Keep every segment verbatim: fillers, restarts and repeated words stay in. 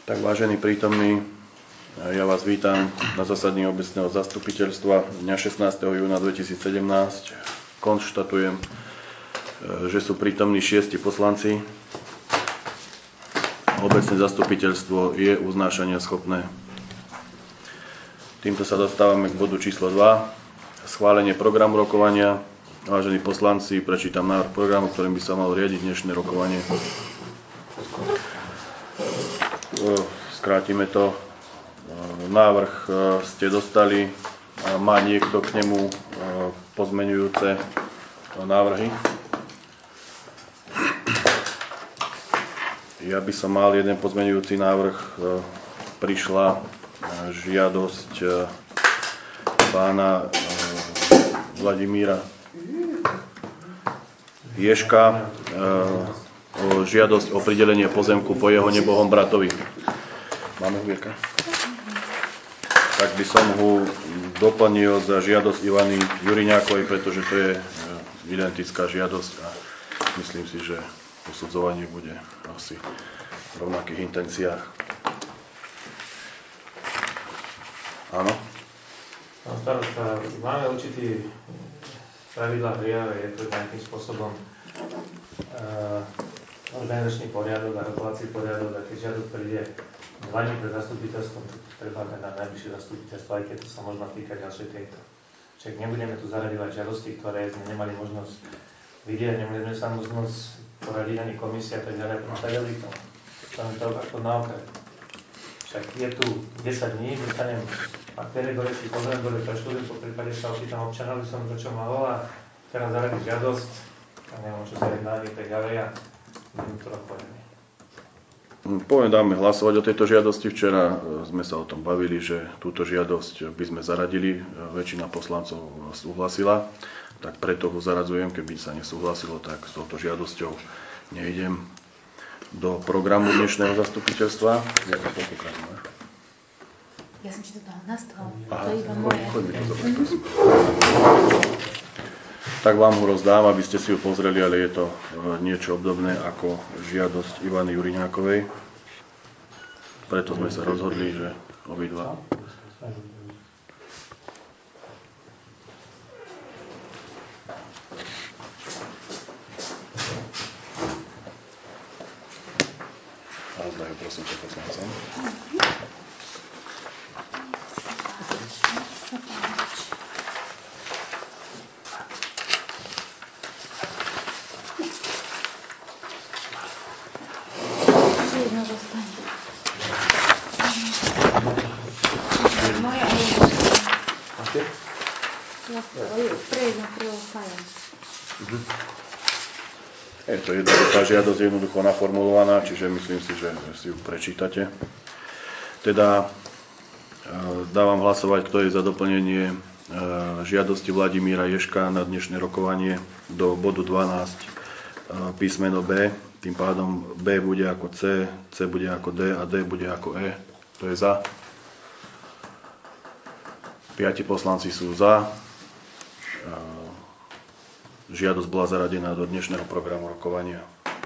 Tak vážení prítomní, ja vás vítam na zasadení obecného zastupiteľstva dňa šestnásteho júna dvetisícsedemnásť. Konštatujem, že sú prítomní šiesti poslanci. Obecné zastupiteľstvo je uznášania schopné. Týmto sa dostávame k bodu číslo dva. Schválenie programu rokovania. Vážení poslanci, prečítam návrh programu, ktorým by sa malo riadiť dnešné rokovanie. Skrátime to. Návrh ste dostali. Má niekto k nemu pozmeňujúce návrhy? Ja by som mal jeden pozmeňujúci návrh. Prišla žiadosť pána Vladimíra Ježka o žiadosť o pridelenie pozemku po jeho nebohom bratovi. Máme ho, Vierka? Tak by som ho doplnil za žiadosť Ivany Juriňákovej, pretože to je identická žiadosť a myslím si, že posudzovanie bude asi v rovnakých intenciách. Áno? Pán starosta, máme určitý pravidlá hry, ale je to nejakým spôsobom uh, organizačný poriadok a rokovací poriadok, a keď žiadosť príde dva dní pred zastupiteľstvom, treba na najbližšie zastupiteľstvo, aj keď to sa možno týka ďalšej tejto. Čiže nebudeme tu zaraďovať žiadosti, ktoré sme nemali možnosť vidieť, nemali sme sa možnosť poradiť ani komisia, tak ďalej, ako tak ďalej to. Chceme to ako na okraj. Však je tu desať dní, dostanem aktéry dole, či pozriem dole, preštudujem, po prípade sa opýtam občana, aby som to čo mal a teraz zaradiť žiadosť, a neviem, čo sa jedná, tak ďalej a budem to rozpojený. Poviem, dáme hlasovať o tejto žiadosti. Včera sme sa o tom bavili, že túto žiadosť by sme zaradili. Väčšina poslancov súhlasila, tak preto ho zaradzujem. Keby sa nesúhlasilo, tak s touto žiadosťou nejdem do programu dnešného zastupiteľstva. Ďakujem, koľkokrát máš? Ja som ti to dala na stôl. To je iba moje. Choď mi to zobrať, prosím. Tak vám ho rozdám, aby ste si ho pozreli, ale je to niečo obdobné ako žiadosť Ivany Juriňákovej. Preto sme sa rozhodli, že obidva. A zdaj ho prosím ťa poslancom. Je to jednoduchá žiadosť, jednoducho naformulovaná, čiže myslím si, že si ju prečítate. Teda dávam hlasovať, kto je za doplnenie žiadosti Vladimíra Ježka na dnešné rokovanie do bodu dvanásť písmeno B. Tým pádom B bude ako C, C bude ako D a D bude ako E. To je za. Piati poslanci sú za. Žiadosť bola zaradená do dnešného programu rokovania.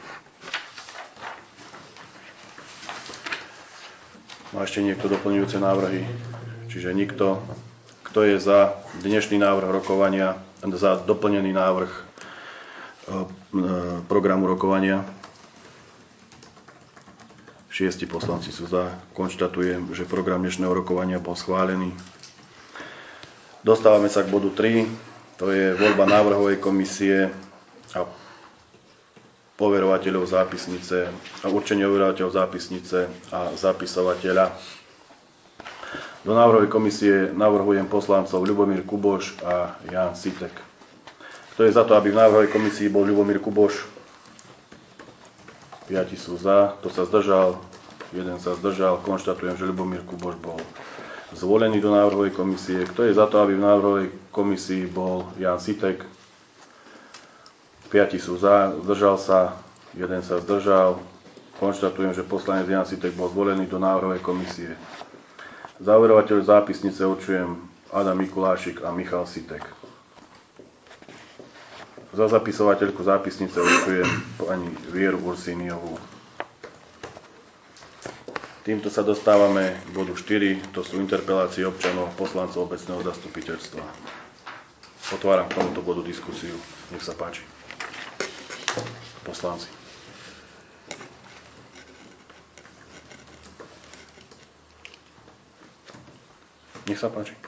Má ešte niekto doplňujúce návrhy? Čiže nikto. Kto je za dnešný návrh rokovania, za doplnený návrh programu rokovania? Šiesti poslanci sú za. Konštatujem, že program dnešného rokovania bol schválený. Dostávame sa k bodu tri. To je voľba návrhovej komisie a poverovateľov zápisnice a určenie overovateľov zápisnice a zapisovateľa. Do návrhovej komisie navrhujem poslancov Ľubomír Kuboš a Ján Sitek. Kto je za to, aby v návrhovej komisii bol Ľubomír Kuboš? Piati sú za. Kto sa zdržal? Jeden sa zdržal. Konštatujem, že Ľubomír Kuboš bol zvolený do návrhovej komisie. Kto je za to, aby v návrhovej komisii bol Ján Sitek? Piati sú za, zdržal sa, jeden sa zdržal. Konštatujem, že poslanec Ján Sitek bol zvolený do návrhovej komisie. Za overovateľ zápisnice určujem Adam Mikulášik a Michal Sitek. Za zapisovateľku zápisnice určujem pani Vieru Ursíniovú. Týmto sa dostávame k bodu štyri, to sú interpelácie občanov poslancov obecného zastupiteľstva. Otváram k tomuto bodu diskusiu. Nech sa páči. Poslanci. Nech sa páči.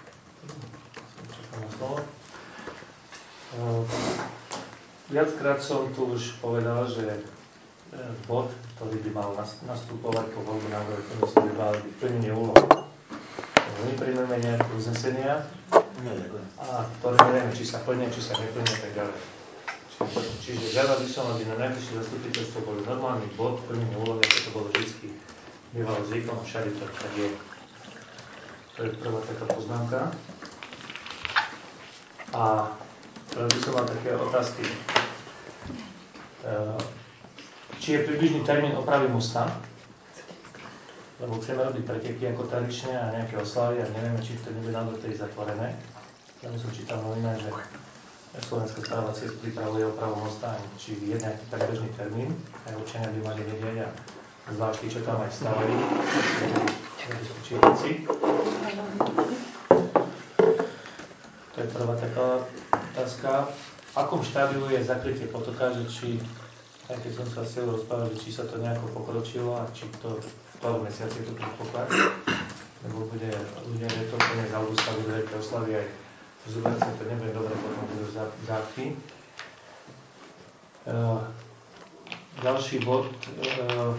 Viackrát som tu už povedal, že bod, ktorý by mal nastupovať po voľbe národnej komisie, by mal byť plnenie úloh. My príjmeme nejaké uznesenia, a ktoré nevieme, či sa plnia, či sa neplnia, tak ďalej. Čiže žiadal by som, aby na najbližšie zastupiteľstvo boli normálny bod, plnenie úloh, ako to bolo vždy bývalo zvykom a všade to tak je. To je prvá taká poznámka. A teraz by som mal také otázky. Či je približný termín opravy mosta, lebo chceme robiť preteky ako tradične a nejaké oslavy a nevieme, či to nebude naozaj tedy zatvorené. Ja som čítal novinách, že Slovenská správa ciest pripravuje opravu mosta, či je nejaký predbežný termín, aj občania by mali vedieť a zvlášť, čo tam aj stavajú, zabezpečí veci. To je prvá taká otázka. V akom štádiu je zakrytie potoka, že či aj keď som sa chcel rozprávať, či sa to nejako pokročilo a či to v ktorom mesiaci je to predpoklad, lebo bude ľudia, že to koniec augusta budú veľké oslavy aj v Zuberce, to nebude dobre, potom budú zápky. Uh, ďalší bod. Uh,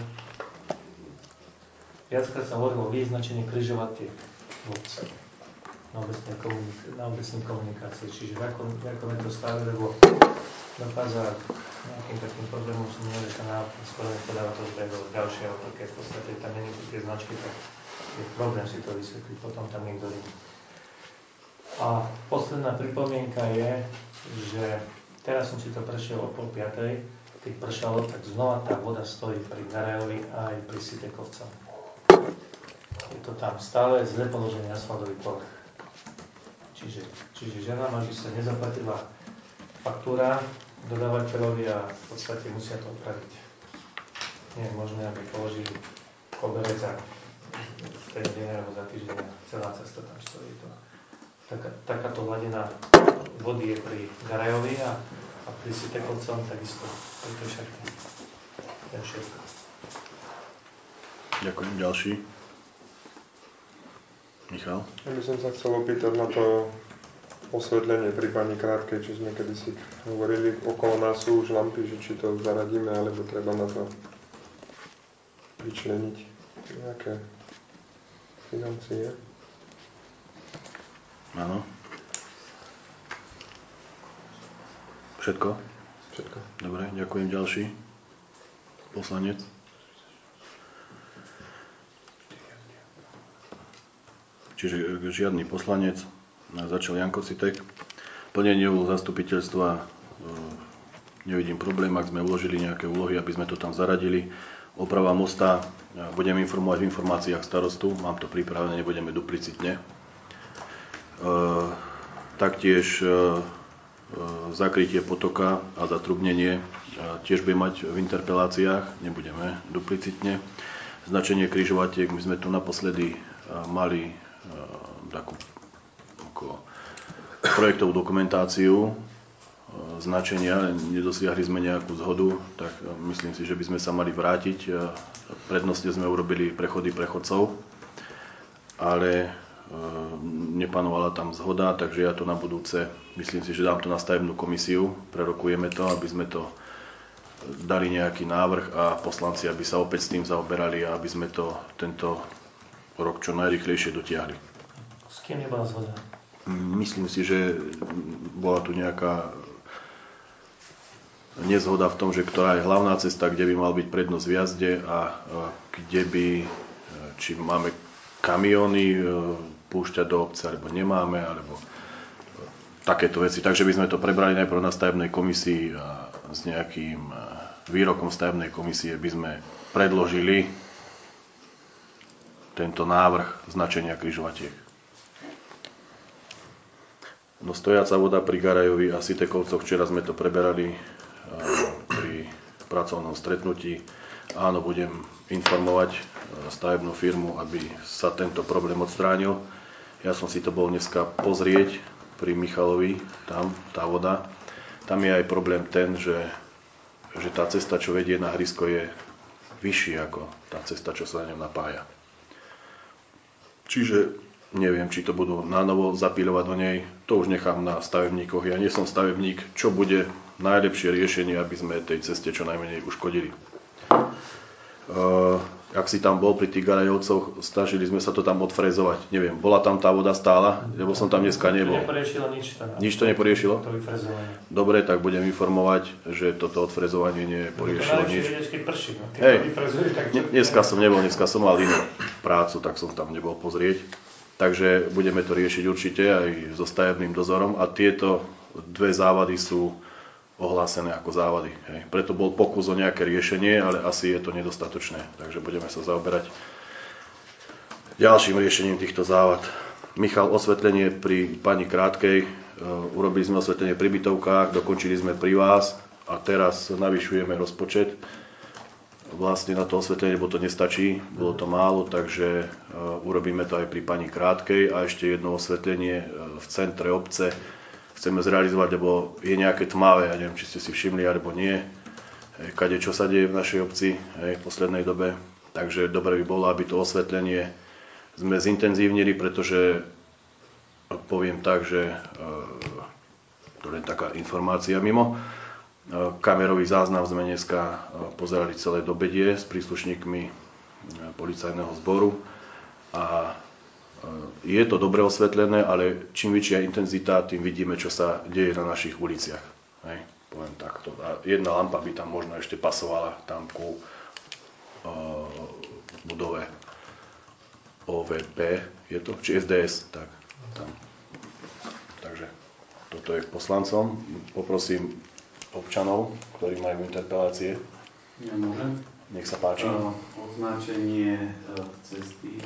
viackrát sa hovorilo o vyznačení križovatiek v obci na obecnej komunik- na obecnej komunikácii, čiže v akom, v akom je to stále, lebo dochádza nejakým takým problémom, som neviem, že sa na skôrne podáva to zbehlo ďalšie, ale keď v podstate tam nie sú tie značky, tak je problém si to vysvetliť potom tam niekto iný. A posledná pripomienka je, že teraz som si to prešiel o pol piatej, keď pršalo, tak znova tá voda stojí pri Garajovi a aj pri Sitekovcom. Je to tam stále zle položený asfaltový povrch. Čiže, čiže žena má, že sa nezaplatila faktúra dodávateľovi a v podstate musia to opraviť. Nie je možné, aby položili koberec a ten deň alebo za týždeň celá cesta tam stojí. To. Taká, takáto hladina vody je pri Garajovi a, a pri Sitekovcom takisto. Pri tej šachte. To je všetko. Ďakujem. Ďalší. Michal? Ja by som sa chcel opýtať na to osvetlenie pri pani Krátkej, čo sme kedysi hovorili. Okolo nás sú už lampy, že či to zaradíme, alebo treba na to vyčleniť nejaké financie. Áno. Všetko? Všetko. Dobre, ďakujem. Ďalší. Poslanec. Čiže žiadny poslanec. Začal Janko Sitek. Plnenie úloh zastupiteľstva nevidím problém, ak sme uložili nejaké úlohy, aby sme to tam zaradili. Oprava mosta, budem informovať v informáciách starostu, mám to pripravené, nebudeme duplicitne. Taktiež zakrytie potoka a zatrubnenie tiež bude mať v interpeláciách, nebudeme duplicitne. Značenie križovatiek, my sme tu naposledy mali takú ako projektovú dokumentáciu značenia, nedosiahli sme nejakú zhodu, tak myslím si, že by sme sa mali vrátiť. Prednostne sme urobili prechody prechodcov, ale nepanovala tam zhoda, takže ja to na budúce, myslím si, že dám to na stavebnú komisiu, prerokujeme to, aby sme to dali nejaký návrh a poslanci, aby sa opäť s tým zaoberali a aby sme to tento rok čo najrýchlejšie dotiahli. S kým nebola zhoda? Myslím si, že bola tu nejaká nezhoda v tom, že ktorá je hlavná cesta, kde by mal byť prednosť v jazde a kde by, či máme kamióny púšťať do obce, alebo nemáme, alebo takéto veci. Takže by sme to prebrali najprv na stavebnej komisii a s nejakým výrokom stavebnej komisie by sme predložili tento návrh značenia križovatiek. No stojaca voda pri Garajovi a Sitekovcoch, včera sme to preberali pri pracovnom stretnutí. Áno, budem informovať stavebnú firmu, aby sa tento problém odstránil. Ja som si to bol dneska pozrieť pri Michalovi, tam tá voda. Tam je aj problém ten, že, že tá cesta, čo vedie na hrysko, je vyššia ako tá cesta, čo sa na ňom napája. Čiže neviem, či to budú nanovo zapíľovať do nej, to už nechám na stavebníkoch. Ja nie som stavebník, čo bude najlepšie riešenie, aby sme tej ceste čo najmenej uškodili. Uh, ak si tam bol pri tých Garajovcoch, snažili sme sa to tam odfrezovať. Neviem, bola tam tá voda stála, lebo som tam dneska nebol. To neporiešilo nič. Teda. Nič to neporiešilo? To vyfrezovanie. Dobre, tak budem informovať, že toto odfrezovanie neporiešilo nič. To keď prší, no. Keď Hej, to vyfrezuje, tak to... dneska som nebol, dneska som mal inú prácu, tak som tam nebol pozrieť. Takže budeme to riešiť určite aj so stavebným dozorom a tieto dve závady sú ohlásené ako závady. Hej. Preto bol pokus o nejaké riešenie, ale asi je to nedostatočné. Takže budeme sa zaoberať ďalším riešením týchto závad. Michal, osvetlenie pri pani Krátkej. Urobili sme osvetlenie pri bytovkách, dokončili sme pri vás a teraz navyšujeme rozpočet. Vlastne na to osvetlenie, lebo to nestačí, bolo to málo, takže urobíme to aj pri pani Krátkej a ešte jedno osvetlenie v centre obce chceme zrealizovať, lebo je nejaké tmavé, ja neviem, či ste si všimli, alebo nie, kade čo sa deje v našej obci hej, v poslednej dobe. Takže dobre by bolo, aby to osvetlenie sme zintenzívnili, pretože poviem tak, že to len taká informácia mimo. Kamerový záznam sme dneska pozerali celé do bedie s príslušníkmi policajného zboru a je to dobre osvetlené, ale čím väčšia intenzita, tým vidíme, čo sa deje na našich uliciach. Hej, poviem takto. A jedna lampa by tam možno ešte pasovala tam ku uh, budove ó vé pé, je to? Či es dé es, tak tam. Takže toto je k poslancom. Poprosím občanov, ktorí majú interpelácie. Ja môžem? Nech sa páči. Uh, označenie uh, cesty,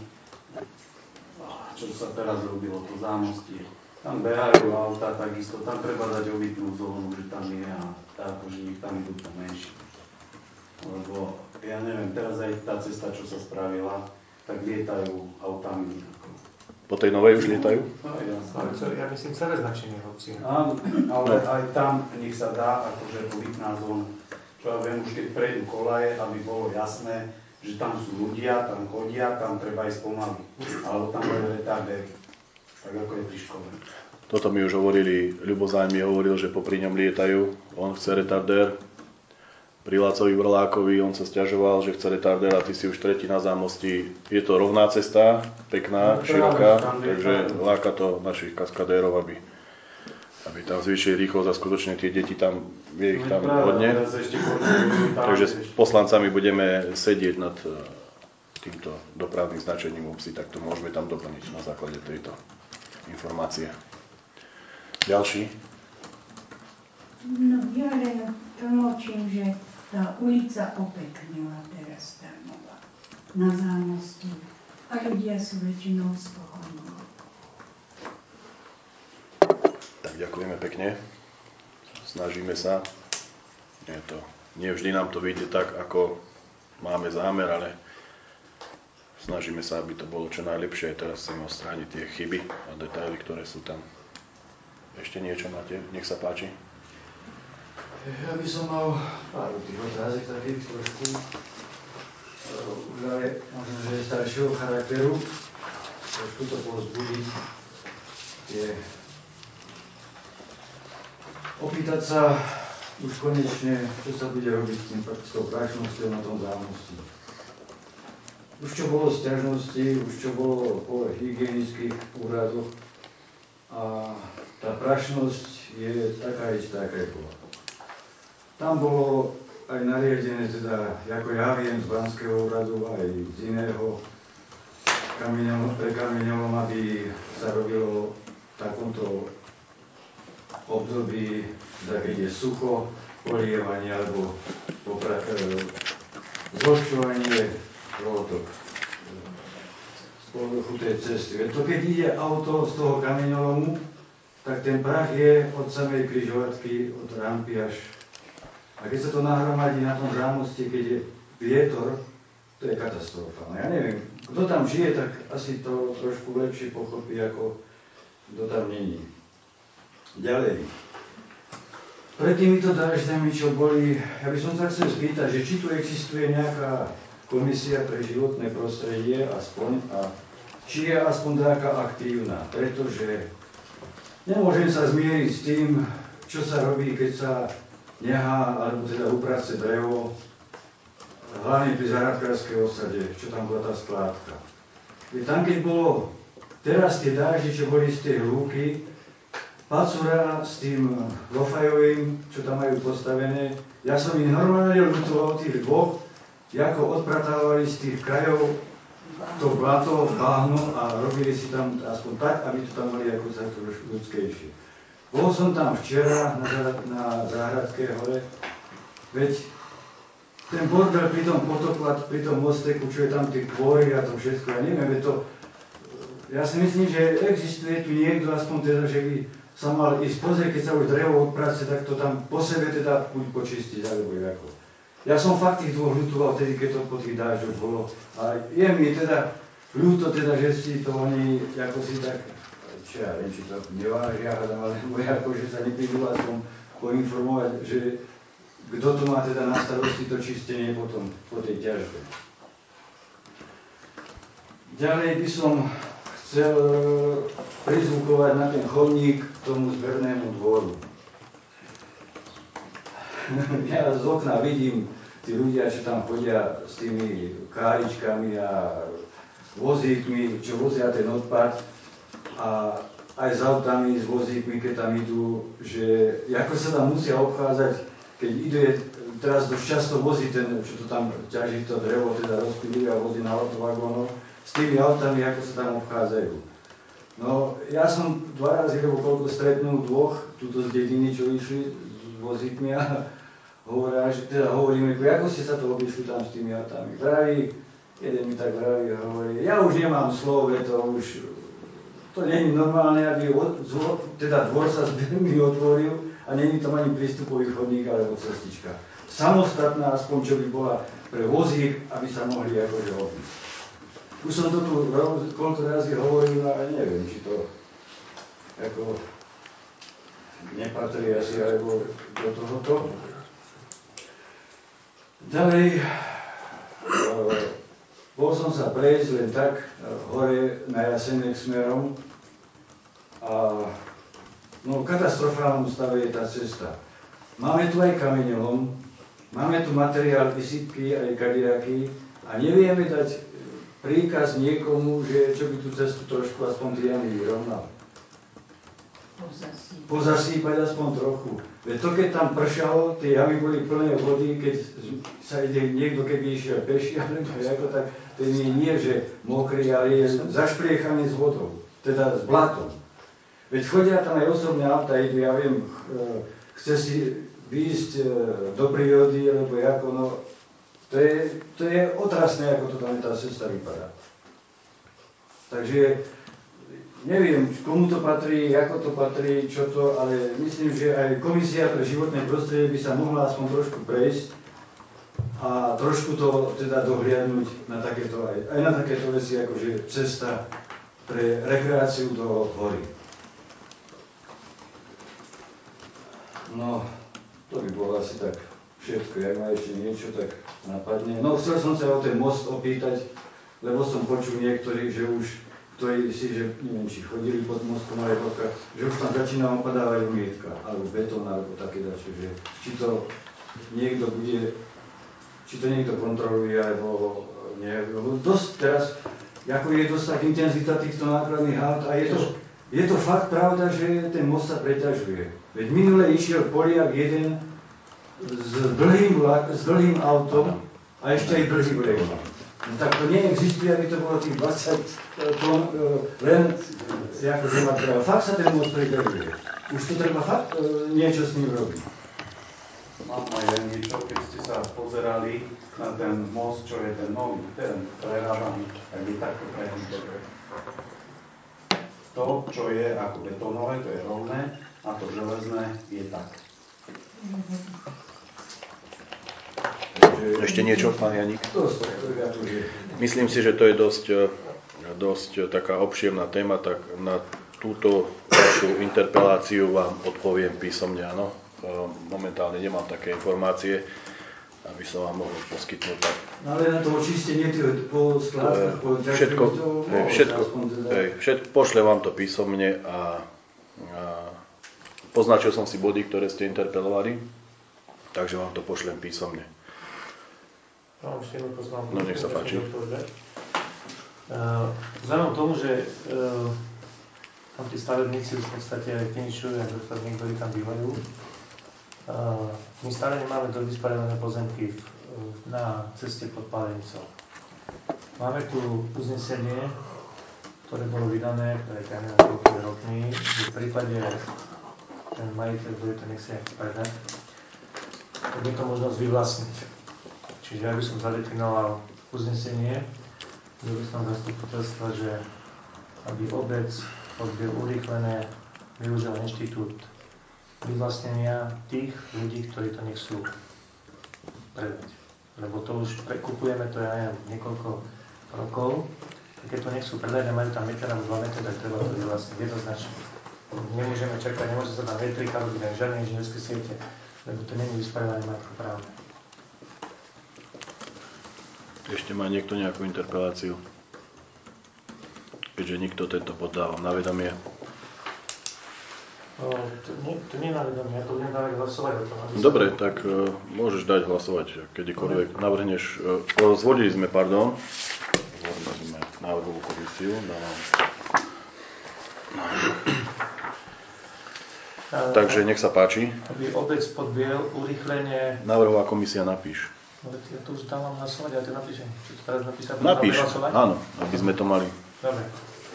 čo sa teraz robilo, to zámostie. Tam behajú auta, takisto tam treba dať obytnú zónu, že tam je a táto, že nech tam idú pomenšie. Lebo ja neviem, teraz aj tá cesta, čo sa spravila, tak lietajú autami. Po tej novej už lietajú? No, ja myslím celé značenie hoci. Áno, ale aj tam nech sa dá akože obytná zóna. Čo ja viem, už keď prejdú kolaje, aby bolo jasné, že tam sú ľudia, tam chodia, tam treba ísť pomaly. Alebo tam majú retardery. Tak ako je pri škole. Toto mi už hovorili, Ľubo Záň mi hovoril, že popri ňom lietajú. On chce retardér. Pri Lacovi Vrlákovi on sa sťažoval, že chce retardér a ty si už tretí na zámostí. Je to rovná cesta, pekná, no, široká, takže láka to našich kaskadérov, aby, aby tam zvýšili rýchlosť a skutočne tie deti tam, je ich tam hodne. Takže s poslancami budeme sedieť nad týmto dopravným značením obci, tak to môžeme tam doplniť na základe tejto informácie. Ďalší? No ja len tlmočím, že tá ulica opeknila teraz tá nová na zámostí a ľudia sú väčšinou spokojní. Tak ďakujeme pekne. Snažíme sa. Nie, to, nie vždy nám to vyjde tak, ako máme zámer, ale snažíme sa, aby to bolo čo najlepšie. Teraz chceme odstrániť tie chyby a detaily, ktoré sú tam. Ešte niečo máte? Nech sa páči. Ja by som mal pár tých otázek takých trošku, už ale možno, že je staršieho charakteru, trošku to povzbudiť. Je opýtať sa už konečne, čo sa bude robiť s, tým, s tou prašnosťou na tom zámostí. Už čo bolo sťažnosti, už čo bolo po hygienických úradoch a tá prašnosť je taká istá, aká je bola. Tam bolo aj nariadené, teda, ako ja viem, z Banského úradu, aj z iného kameňom, pre kameňom, aby sa robilo v takomto období, teda keď je sucho, polievanie alebo popra- e, zložčovanie tohoto z povrchu tej cesty. Veď to keď ide auto z toho kameňolomu, tak ten prach je od samej križovatky, od rampy až, A keď sa to nahromadí na tom zámoste, keď je vietor, to je katastrofa. No ja neviem, kto tam žije, tak asi to trošku lepšie pochopí, ako kto tam není. Ďalej. Pred týmito dažďami, čo boli, ja by som sa chcel spýtať, že či tu existuje nejaká komisia pre životné prostredie, aspoň, a či je aspoň taká aktívna, pretože nemôžem sa zmieriť s tým, čo sa robí, keď sa nehá, alebo teda uprace drevo, hlavne pri záhradkárskej osade, čo tam bola tá skládka. Veď tam, keď bolo teraz tie dážde, čo boli z tej lúky, Pacura s tým Lofajovým, čo tam majú postavené, ja som ich normálne ľutoval tých dvoch, ako odpratávali z tých krajov to blato, bahno a robili si tam aspoň tak, aby to tam mali ako sa trošku ľudskejšie. Bol som tam včera na, na Záhradskej hore, veď ten bordel pri tom potoku a pri tom mosteku, čo je tam tie kôry a to všetko, ja neviem, veď to, ja si myslím, že existuje tu niekto, aspoň teda, že by sa mal ísť pozrieť, keď sa už drevo odprace, tak to tam po sebe teda buď počistiť, alebo ako. Ja som fakt tých dvoch ľutoval vtedy, keď to po tých dážďoch bolo. A je mi teda ľúto, teda, že si to oni, ako si tak, čo ja viem, či to nevážia, alebo ako, že sa neprídu aspoň poinformovať, že kto to má teda na starosti to čistenie potom, po tej ťažbe. Ďalej by som chcel prizvukovať na ten chodník k tomu zbernému dvoru. Ja z okna vidím tí ľudia, čo tam chodia s tými káričkami a vozíkmi, čo vozia ten odpad a aj s autami, s vozíkmi, keď tam idú, že ako sa tam musia obchádzať, keď ide, teraz dosť často vozí ten, čo to tam ťaží to drevo, teda rozpiluje a vozí na autovagónov, s tými autami, ako sa tam obchádzajú. No, ja som dva razy, lebo koľko stretnul dvoch, tuto z dediny, čo išli s vozíkmi a hovoria, že teda hovoríme, ako ste sa to obišli tam s tými autami. Vraví, jeden mi tak vraví a hovorí, ja už nemám slov, to už, to nie je normálne, aby teda dvor sa mi otvoril a nie je tam ani prístupový chodník alebo cestička. Samostatná, aspoň čo by bola pre vozík, aby sa mohli akože obísť. Už som to tu koľko razy hovoril, ale neviem, či to ako nepatrí asi alebo do tohoto. Ďalej, bol som sa prejsť len tak hore na Jasenek smerom a no, v katastrofálnom stave je tá cesta. Máme tu aj kameňolom, máme tu materiál vysypky aj kadejaký a nevieme dať príkaz niekomu, že čo by tú cestu trošku aspoň tie jamy vyrovnal. Pozasýpať. Pozasýpať aspoň trochu. Veď to, keď tam pršalo, tie jamy boli plné vody, keď sa ide niekto, keby išiel peši, alebo ako tak, ten je nie, že mokrý, ale je zašpriechaný s vodou, teda s blatom. Veď chodia tam aj osobné auta, idú, ja viem, chce si výjsť do prírody, alebo ako, no, to je, to je otrasné, ako to tam tá cesta vypadá. Takže neviem, komu to patrí, ako to patrí, čo to, ale myslím, že aj Komisia pre životné prostredie by sa mohla aspoň trošku prejsť a trošku to teda dohliadnúť na takéto, aj, aj na takéto veci, akože cesta pre rekreáciu do hory. No, to by bolo asi tak všetko, jak ma ešte niečo tak napadne. No, chcel som sa o ten most opýtať, lebo som počul niektorých, že už, ktorí si, že neviem, či chodili pod mostom, ale poka, že už tam začína opadávať umietka, alebo betón, alebo také dačo, že či to niekto bude, či to niekto kontroluje, alebo neviem, lebo dosť teraz, ako je dosť tak intenzita týchto nákladných aut a je to, je to fakt pravda, že ten most sa preťažuje. Veď minule išiel Poliak jeden s dlhým, s dlhým autom a ešte aj dlhý vlekom. No tak to neexistuje, aby to bolo tých dvadsať tón len akože materiál. Fakt sa ten most preťažuje. Už to treba fakt niečo s ním robiť. Mám aj len niečo, keď ste sa pozerali na ten most, čo je ten nový, ten prerábaný, tak je takto prehybené. To, čo je ako betónové, to je rovné, a to železné je tak. Ešte niečo, pán Janík? Dosť, že... Myslím si, že to je dosť, dosť taká obširná téma, tak na túto vašu interpeláciu vám odpoviem písomne, áno. Momentálne nemám také informácie, aby som vám mohol poskytnúť. No ale na to očistenie po skládkach, po všetko, hej, všetko, hej, všetko, pošlem vám to písomne a, a poznačil som si body, ktoré ste interpelovali, takže vám to pošlem písomne. Mám ešte jednu poznámku. No nech sa páči. Vzhľadom tomu, že uh, tam tí stavebníci v podstate aj finišujú, ako to niektorí tam bývajú, uh, my stále nemáme do vysporiadané pozemky v, na ceste pod Pálenicou. Máme tu uznesenie, ktoré bolo vydané pred niekoľkými rokmi, že v prípade ten majiteľ, ktorý to nechce predať, tak je to možnosť vyvlastniť. Čiže ja by som zadefinoval uznesenie do ústavného zastupiteľstva, že aby obec odbiel urýchlené využila inštitút vyvlastnenia tých ľudí, ktorí to nechcú predať. Lebo to už prekupujeme, to je aj niekoľko rokov. A keď to nechcú predať a majú tam meter alebo dva metre, tak treba to vyvlastniť jednoznačne. Nemôžeme čakať, nemôže sa tam metrika robiť aj žiadne inžinierské siete, lebo to nie je vysporiadané majetkoprávne. Ešte má niekto nejakú interpeláciu? Keďže nikto tento poddávam na vedomie. No, to nie, to nie je na vedomie, ja to budem dávať hlasovať o tom. Dobre, tak uh, môžeš dať hlasovať kedykoľvek navrhneš. Uh, zvodili sme, pardon, zvodili sme návrhovú komisiu. Dávam. Uh, Takže nech sa páči. Aby obec podbiel urýchlenie... Návrhová komisia napíš. Ja to už dávam hlasovať, ja to napíšem. Čo to teraz napísať? Napíš, áno, aby sme to mali. Dobre.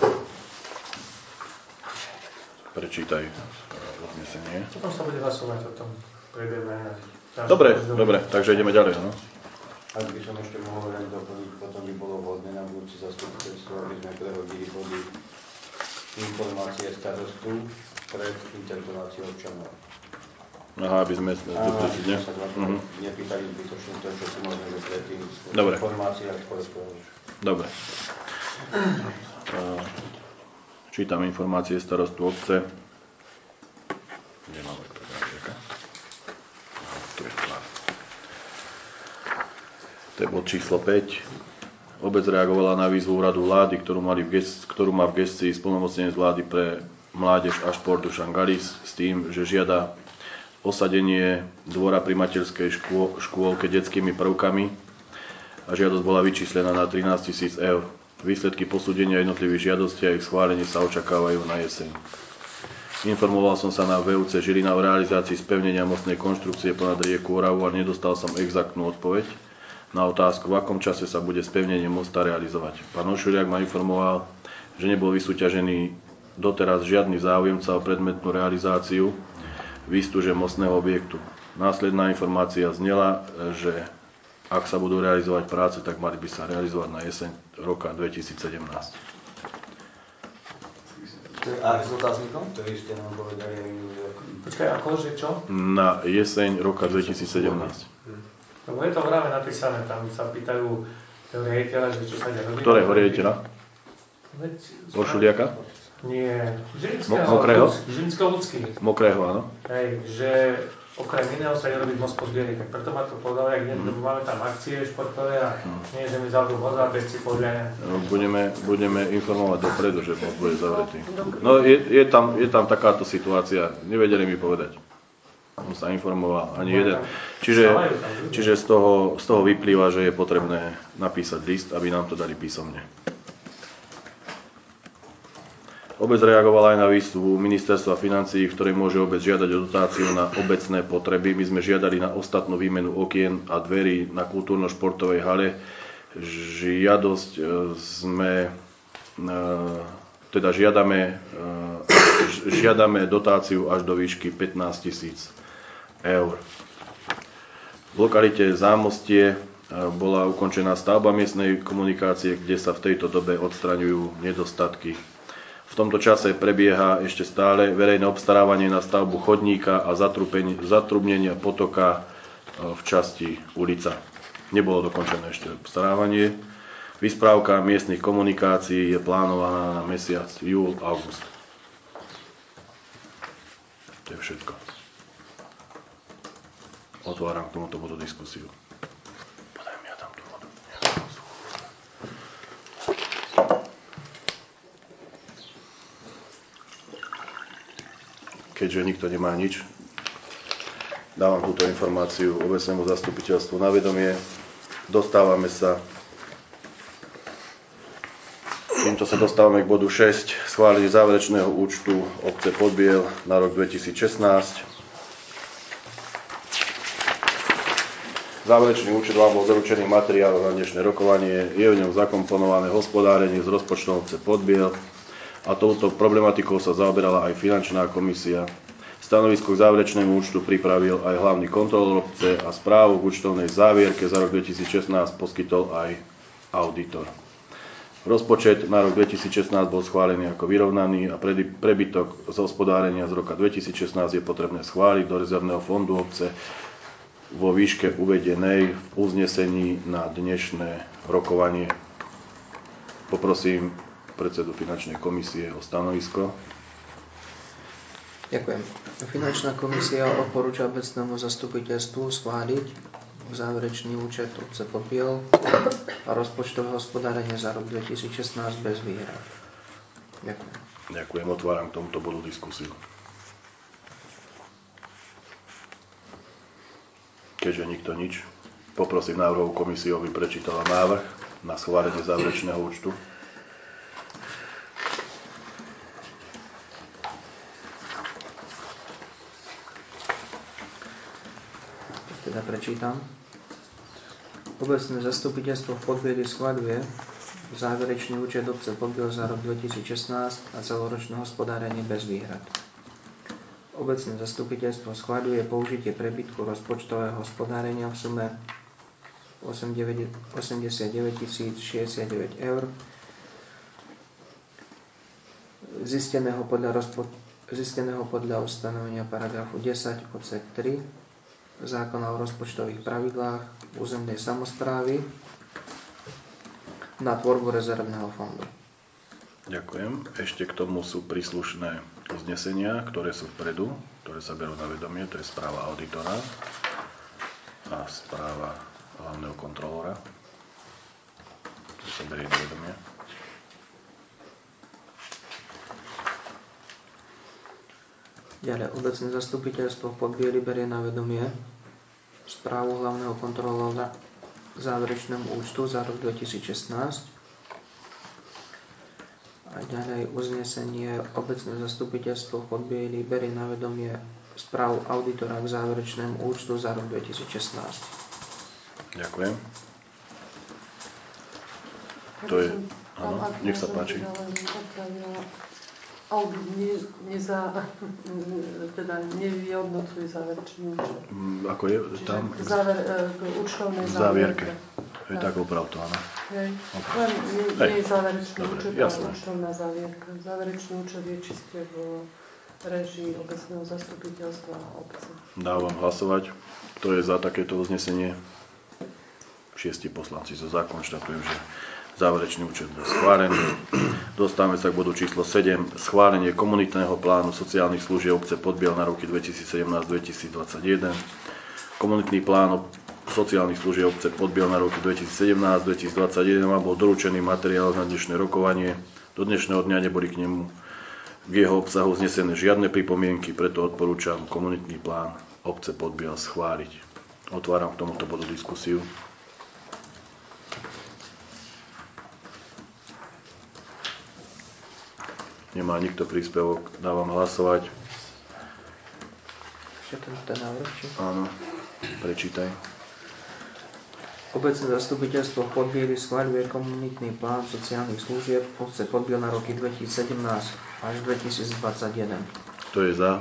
Prečítaj odnesenie. Potom sa bude hlasovať o tom priebehu aj na... Dobre, dobre, takže ideme ďalej, no? Ak by som ešte mohol len doplniť, potom by bolo vhodné na budúci zastupiteľstvo, aby sme prehodili body informácie starostu pred interpeláciou občanov. Aha, aby sme doplniť, ne? Uh-huh. Nepýtali zbytočne to, čo si môžeme predtým Dobre. informácie a porozprávať. Dobre. Čítam informácie starostu obce. Kde máme to grafieka? Tu je to. To je bod číslo päť. Obec reagovala na výzvu úradu vlády, ktorú, mali v gest, ktorú má v gestii splnomocnenec vlády pre mládež a šport Dušan Galis s tým, že žiada osadenie dvora pri materskej škô, škôlke detskými prvkami a žiadosť bola vyčíslená na trinásť tisíc eur. Výsledky posúdenia jednotlivých žiadostí a ich schválenie sa očakávajú na jeseň. Informoval som sa na vé ú cé Žilina o realizácii spevnenia mostnej konštrukcie ponad rieku Oravu a nedostal som exaktnú odpoveď na otázku, v akom čase sa bude spevnenie mosta realizovať. Pán Ošuriak ma informoval, že nebol vysúťažený doteraz žiadny záujemca o predmetnú realizáciu výstuže mostného objektu. Následná informácia znela, že ak sa budú realizovať práce, tak mali by sa realizovať na jeseň roka dvetisícsedemnásť. A s otáznikom? To ste nám povedali aj minulý rok. Počkaj, akože čo? Na jeseň roka dvetisícsedemnásť. Lebo je to práve napísané, tam sa pýtajú toho riaditeľa, že čo sa ide robiť. Ktorého riaditeľa? Oršuliaka? Nie, Žilinského. Mokrého? Žilinského ľudský. Mokrého, áno. Hej, že okrem iného sa ide robiť most pod Bierikách. Preto ma to povedal, jak idem, lebo máme tam akcie športové a nie, že mi zavru voda a bežci podľa. Budeme, budeme informovať dopredu, že most bude zavretý. No je, je, tam, je tam takáto situácia, nevedeli mi povedať. On sa informoval, ani jeden. Čiže, čiže z, toho, z toho vyplýva, že je potrebné napísať list, aby nám to dali písomne. Obec reagovala aj na výzvu Ministerstva financií, v ktorej môže obec žiadať o dotáciu na obecné potreby. My sme žiadali na ostatnú výmenu okien a dverí na kultúrno-športovej hale. Žiadosť sme, teda žiadame, žiadame dotáciu až do výšky pätnásť tisíc eur. V lokalite Zámostie bola ukončená stavba miestnej komunikácie, kde sa v tejto dobe odstraňujú nedostatky. V tomto čase prebieha ešte stále verejné obstarávanie na stavbu chodníka a zatrubnenia potoka v časti ulica. nebolo dokončené ešte obstarávanie. Vysprávka miestnych komunikácií je plánovaná na mesiac júl, august. To je všetko. Otváram k tomuto bodu diskusiu. Podaj mi, ja dám tú vodu. Keďže nikto nemá nič, dávam túto informáciu obecnému zastupiteľstvu na vedomie. Dostávame sa Týmto sa dostávame k bodu šesť. Schválenie záverečného účtu obce Podbiel na rok dvetisícšestnásť. Záverečný účet vám bol doručený materiál na dnešné rokovanie. Je v ňom zakomponované hospodárenie s rozpočtom obce Podbiel a touto problematikou sa zaoberala aj finančná komisia. Stanovisko k záverečnému účtu pripravil aj hlavný kontrolór obce a správu k účtovnej závierke za rok dvetisícšestnásť poskytol aj auditor. Rozpočet na rok dvetisícšestnásť bol schválený ako vyrovnaný a prebytok z hospodárenia z roka dvetisícšestnásť je potrebné schváliť do rezervného fondu obce vo výške uvedenej v uznesení na dnešné rokovanie. Poprosím predsedu finančnej komisie o stanovisko. Ďakujem. Finančná komisia odporúča obecnému zastupiteľstvu schváliť záverečný účet obce Podbiel a rozpočtové hospodárenie za rok dvetisícšestnásť bez výhrad. Ďakujem. Ďakujem, otváram k tomuto bodu diskusiu. Keďže nikto nič, poprosím návrhovú komisiu, aby prečítala návrh na schválenie záverečného účtu. Teda prečítam. Obecné zastupiteľstvo v Podbieli schvaľuje záverečný účet obce Podbiel za rok dvetisícšestnásť a celoročné hospodárenie bez výhrad. Obecné zastupiteľstvo schvaľuje použitie prebytku rozpočtového hospodárenia v sume osemdesiatdeväť tisíc šesťdesiatdeväť eur zisteného podľa, rozpo, zisteného podľa ustanovenia paragrafu desať odsek tri zákona o rozpočtových pravidlách územnej samosprávy na tvorbu rezervného fondu. Ďakujem. Ešte k tomu sú príslušné uznesenia, ktoré sú vpredu, ktoré sa berú na vedomie. To je správa auditora a správa hlavného kontrolóra. To sa berie na vedomie. Ďalej, obecné zastupiteľstvo v Podbieli berie na vedomie správu hlavného kontrolóra k záverečnému účtu za rok dvetisícšestnásť. A ďalej uznesenie obecné zastupiteľstvo v Podbieli berie na vedomie správu auditora k záverečnému účtu za rok dvetisícšestnásť. Ďakujem. To je, áno, nech sa páči. Audit ne, neza, teda nevyhodnocuje záverečný účet. Ako je tam? Čiže záver, k účtovnej závierke. závierke. Je tak oprav to, áno. Hej. Okay. Len nie, nie je záverečný Dobre, účet, jasné. ale účtovná závierka. Záverečný účet je čiste v režii obecného zastupiteľstva obce. Dávam hlasovať. Kto je za takéto uznesenie? Šiesti poslanci zo zákon štatujú, že záverečný účet bol schválený. Dostávame sa k bodu číslo sedem. Schválenie komunitného plánu sociálnych služieb obce Podbiel na roky dvetisícsedemnásť dvetisícdvadsaťjeden. Komunitný plán sociálnych služieb obce Podbiel na roky dvetisícsedemnásť dvetisícdvadsaťjeden bol doručený materiál na dnešné rokovanie. Do dnešného dňa neboli k nemu k jeho obsahu znesené žiadne pripomienky, preto odporúčam komunitný plán obce Podbiel schváliť. Otváram k tomuto bodu diskusiu. Nemá nikto príspevok, dávam hlasovať. Ešte ten, ten návrh, či? Áno, prečítaj. Obecné zastupiteľstvo v Podbieli schvaľuje komunitný plán sociálnych služieb obce Podbiel na roky dvetisícsedemnásť až dvetisícdvadsaťjeden. Kto je za?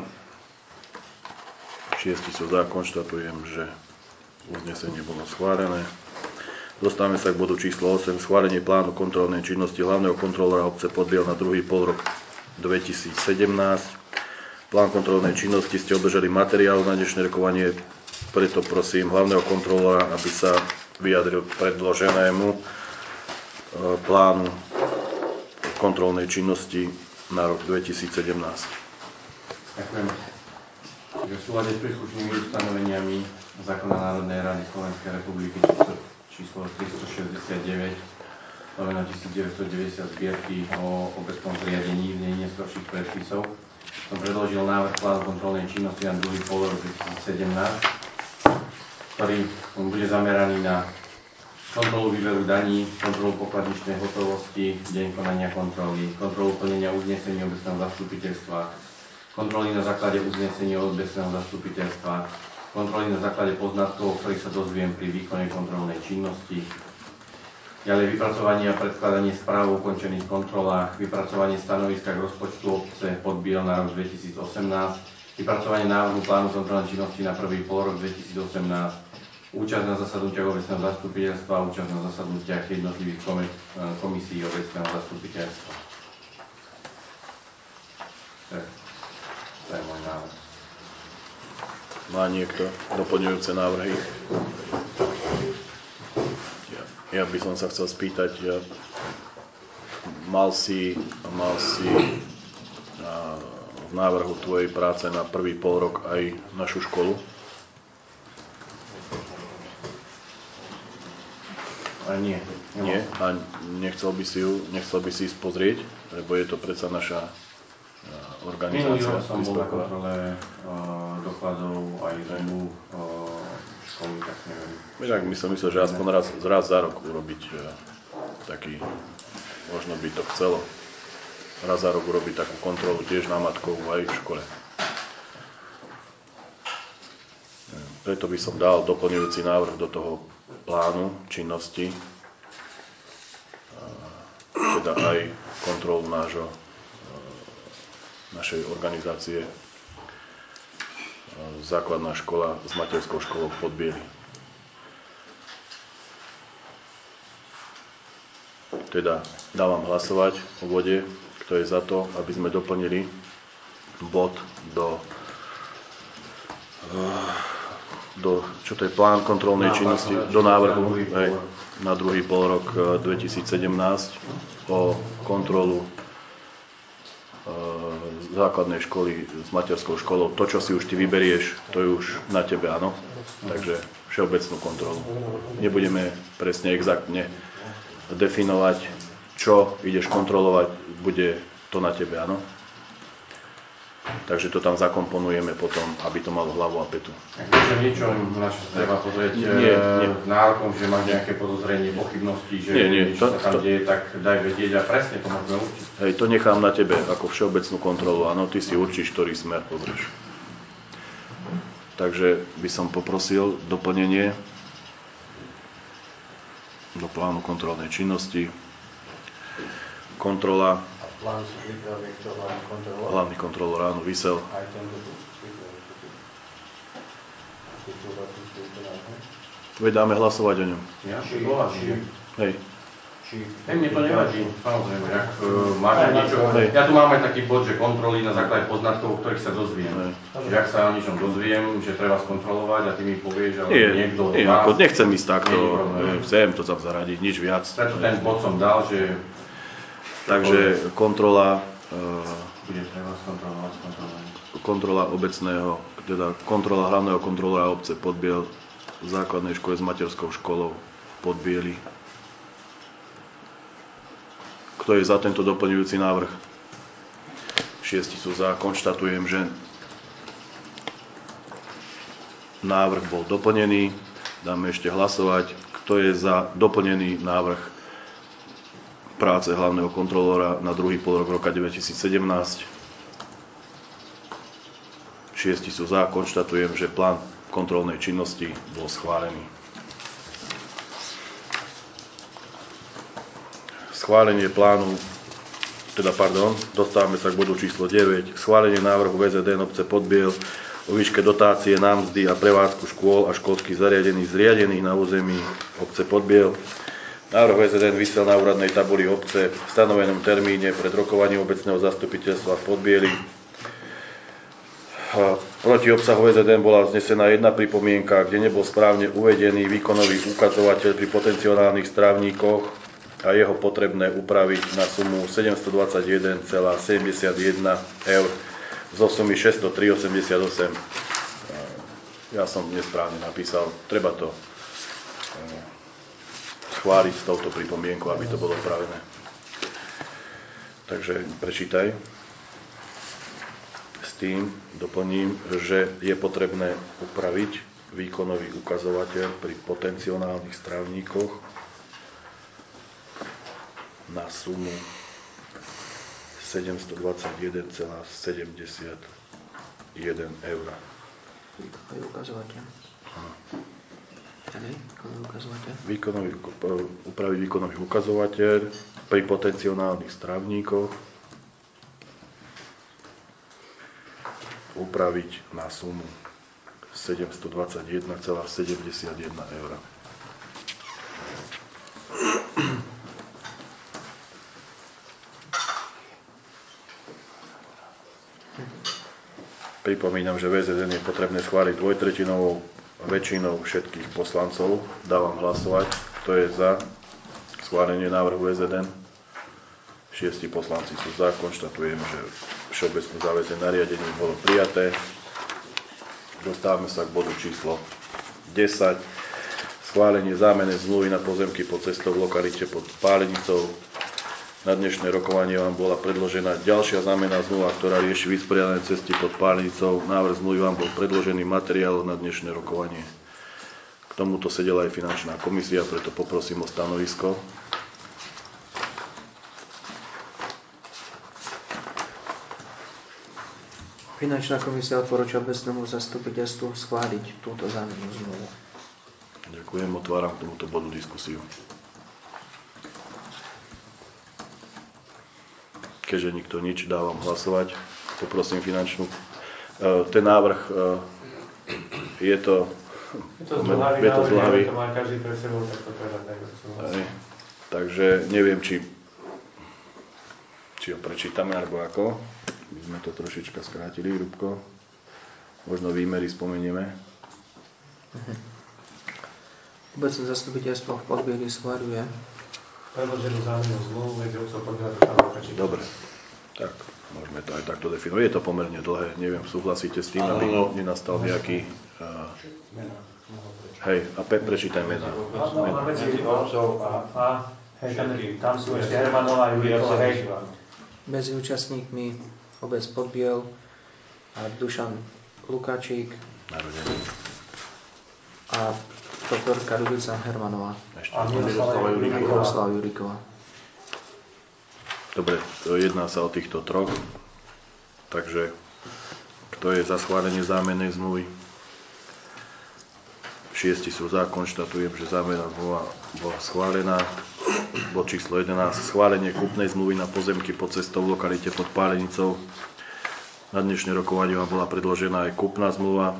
Šiesti sú za, konštatujem, že uznesenie bolo schválené. Dostávame sa k bodu číslo osem. Schválenie plánu kontrolnej činnosti hlavného kontrolóra obce Podbiel na druhý polrok dvetisícsedemnásť. Plán kontrolnej činnosti ste obdržali materiál na dnešné rokovanie, preto prosím hlavného kontrolóra, aby sa vyjadril k predloženému plánu kontrolnej činnosti na rok dvetisícsedemnásť. Ďakujem. V súlade s príslušnými ustanoveniami Zákona Národnej rady Slovenskej republiky číslo tristošesťdesiatdeväť lomeno devätnásťstodeväťdesiat zbierky o obecnom zriadení v nej neskorších predpisov som predložil návrh plánu kontrolnej činnosti na druhý polrok dvetisícsedemnásť, ktorý bude zameraný na kontrolu výberu daní, kontrolu pokladničnej hotovosti, deň konania kontroly, kontrolu plnenia uznesení obecného zastupiteľstva, kontroly na základe uznesení obecného zastupiteľstva, kontroly na základe poznatkov, o ktorých sa dozviem pri výkone kontrolnej činnosti, ďalej vypracovanie a predkladanie správ o ukončených kontrolách, vypracovanie stanoviska k rozpočtu obce Podbiel na rok dvetisícosemnásť, vypracovanie návrhu plánu kontrolnej činnosti na prvý polrok dvetisícosemnásť, účasť na zasadnutiach obecného zastupiteľstva, účasť na zasadnutiach jednotlivých komisí obecného zastupiteľstva. To je, to je môj návrh. Má niekto doplňujúce návrhy? Ja, ja by som sa chcel spýtať, ja, mal si, mal si a, v návrhu tvojej práce na prvý polrok aj našu školu? A nie. Nie? A nechcel by si ju, nechcel by si ísť pozrieť? Lebo je to predsa naša organizácia. Minulý rok som bol na kontrole uh, dokladov aj zemu uh, školy, tak neviem. Tak by som myslel, že aspoň raz, raz za rok urobiť uh, taký, možno by to chcelo, raz za rok urobiť takú kontrolu tiež námatkovú aj v škole. Preto by som dal doplňujúci návrh do toho plánu činnosti, teda aj kontrolu nášho, našej organizácie základná škola s materskou školou v Podbieli. Teda dávam hlasovať o bode, kto je za to, aby sme doplnili bod do do, čo to je plán kontrolnej činnosti, do návrhu hej, na druhý polrok dvetisícsedemnásť o kontrolu e, základnej školy s materskou školou. To, čo si už ty vyberieš, to je už na tebe, áno? Takže všeobecnú kontrolu. Nebudeme presne exaktne definovať, čo ideš kontrolovať, bude to na tebe, áno? Takže to tam zakomponujeme potom, aby to malo hlavu a petu. Takže niečo na čo treba pozrieť nie, nie. nárokom, že máš nejaké podozrenie, pochybnosti, že nie, nie. niečo to, sa tam to, deje, tak daj vedieť a presne to môžeme určiť. Hej, to nechám na tebe ako všeobecnú kontrolu. Áno, ty si určíš, ktorý smer pozrieš. Takže by som poprosil doplnenie do plánu kontrolnej činnosti. Kontrola. Plán si pripraví, čo hlavný kontrolor? Hlavný kontrolor, áno, Vysel. Aj tento tu pripraví. Veď dáme hlasovať o ňom. Ja? Či bola, či... Hej. Hej, mne to nevadí, samozrejme, ak uh, máš niečo... Hej. Ja tu mám aj taký bod, že kontroly na základe poznatkov, o ktorých sa dozviem. Hej. Čiže ak sa o niečom dozviem, že treba skontrolovať a ty mi povieš, ale nie, niekto... Nie, nás, ako nechcem ísť takto, chcem to tam zaradiť, nič viac. Preto ten bod som dal, že... Takže kontrola, bude treba skontrolovať, skontrolovať. Kontrola obecného, teda kontrola hlavného kontrolora obce Podbiel v základnej škole s materskou školou Podbieli. Kto je za tento doplňujúci návrh? Šiesti sú za. Konštatujem, že návrh bol doplnený. Dáme ešte hlasovať. Kto je za doplnený návrh práce hlavného kontrolóra na druhý polrok roka dvetisícsedemnásť. Šiesti sú za. Konštatujem, že plán kontrolnej činnosti bol schválený. Schválenie plánu, teda pardon, dostávame sa k bodu číslo deväť. Schválenie návrhu vé zet en obce Podbiel o výške dotácie na mzdy a prevádzku škôl a školských zariadení zriadených na území obce Podbiel. Návrh vé zet en vysel na úradnej tabuli obce v stanovenom termíne pred rokovaním obecného zastupiteľstva v Podbieli. Proti obsahu é zet en bola vznesená jedna pripomienka, kde nebol správne uvedený výkonový ukazovateľ pri potenciálnych strávníkoch a jeho potrebné upraviť na sumu sedemstodvadsaťjeden celá sedemdesiatjeden eur zo sumy šesťstotri celá osemdesiatosem. Ja som nesprávne napísal, treba to schváliť s touto pripomienkou, aby to bolo upravené. Takže prečítaj. S tým doplním, že je potrebné upraviť výkonový ukazovateľ pri potenciálnych strávníkoch na sumu sedemstodvadsaťjeden celá sedemdesiatjeden eur. Výkonový ukazovateľ. Áno. Výkonový ukazovateľ. Výkonový, upraviť výkonový ukazovateľ pri potenciálnych strávníkoch upraviť na sumu sedemstodvadsaťjeden celá sedemdesiatjeden eur. Pripomínam, že vé zet en je potrebné schváliť dvojtretinovou väčšinou všetkých poslancov. Dávam hlasovať. Kto je za schválenie návrhu vé zet en? Šiesti poslanci sú za. Konštatujem, že všeobecne záväzné nariadenie bolo prijaté. Dostávame sa k bodu číslo desať. Schválenie zámene zmluvy na pozemky pod cestou v lokalite pod Pálenicou. Na dnešné rokovanie vám bola predložená ďalšia zámenná zmluva, ktorá rieši vysporiadané cesty pod Pálenicou. Návrh zmluvy vám bol predložený materiál na dnešné rokovanie. K tomuto sedela aj finančná komisia, preto poprosím o stanovisko. Finančná komisia odporúča obecnému zastupiteľstvu schváliť túto zámennú zmluvu. Ďakujem, otváram k tomuto bodu diskusiu. Keďže nikto nič, dávam hlasovať. Poprosím finančnú. Ten návrh je to... Je to zdĺhavý, je to zdĺhavý. To má každý pre sebou, tak to treba tak súhlasiť. Takže neviem, či, či ho prečítame, alebo ako. My sme to trošička skrátili, Rúbko. Možno výmery spomenieme. Obecné zastupiteľstvo v Podbieli schváľuje predloženú zámennú zmluvu medzi obcov Podbiela a Lukáčik. Dobre, tak môžeme to aj takto definovať. Je to pomerne dlhé, neviem, súhlasíte s tým, aby nenastal nejaký... Uh, hej, a pe, prečítaj mená. No, medzi obcov a hej, tam, tam sú ešte Hermanová a Jurikova, hej. Medzi účastníkmi obec Podbiel a Dušan Lukáčik Narodený. a doktorka Ľubica Hermanová. Ešte a Miroslava Jurikova. Dobre, jedná sa o týchto troch. Takže, kto je za schválenie zámennej zmluvy? Šiesti sú za, konštatujem, že zámenná zmluva bola schválená. Bod číslo jedenásť. Schválenie kúpnej zmluvy na pozemky pod cestou v lokalite pod Pálenicou. Na dnešné rokovanie vám bola predložená aj kúpna zmluva.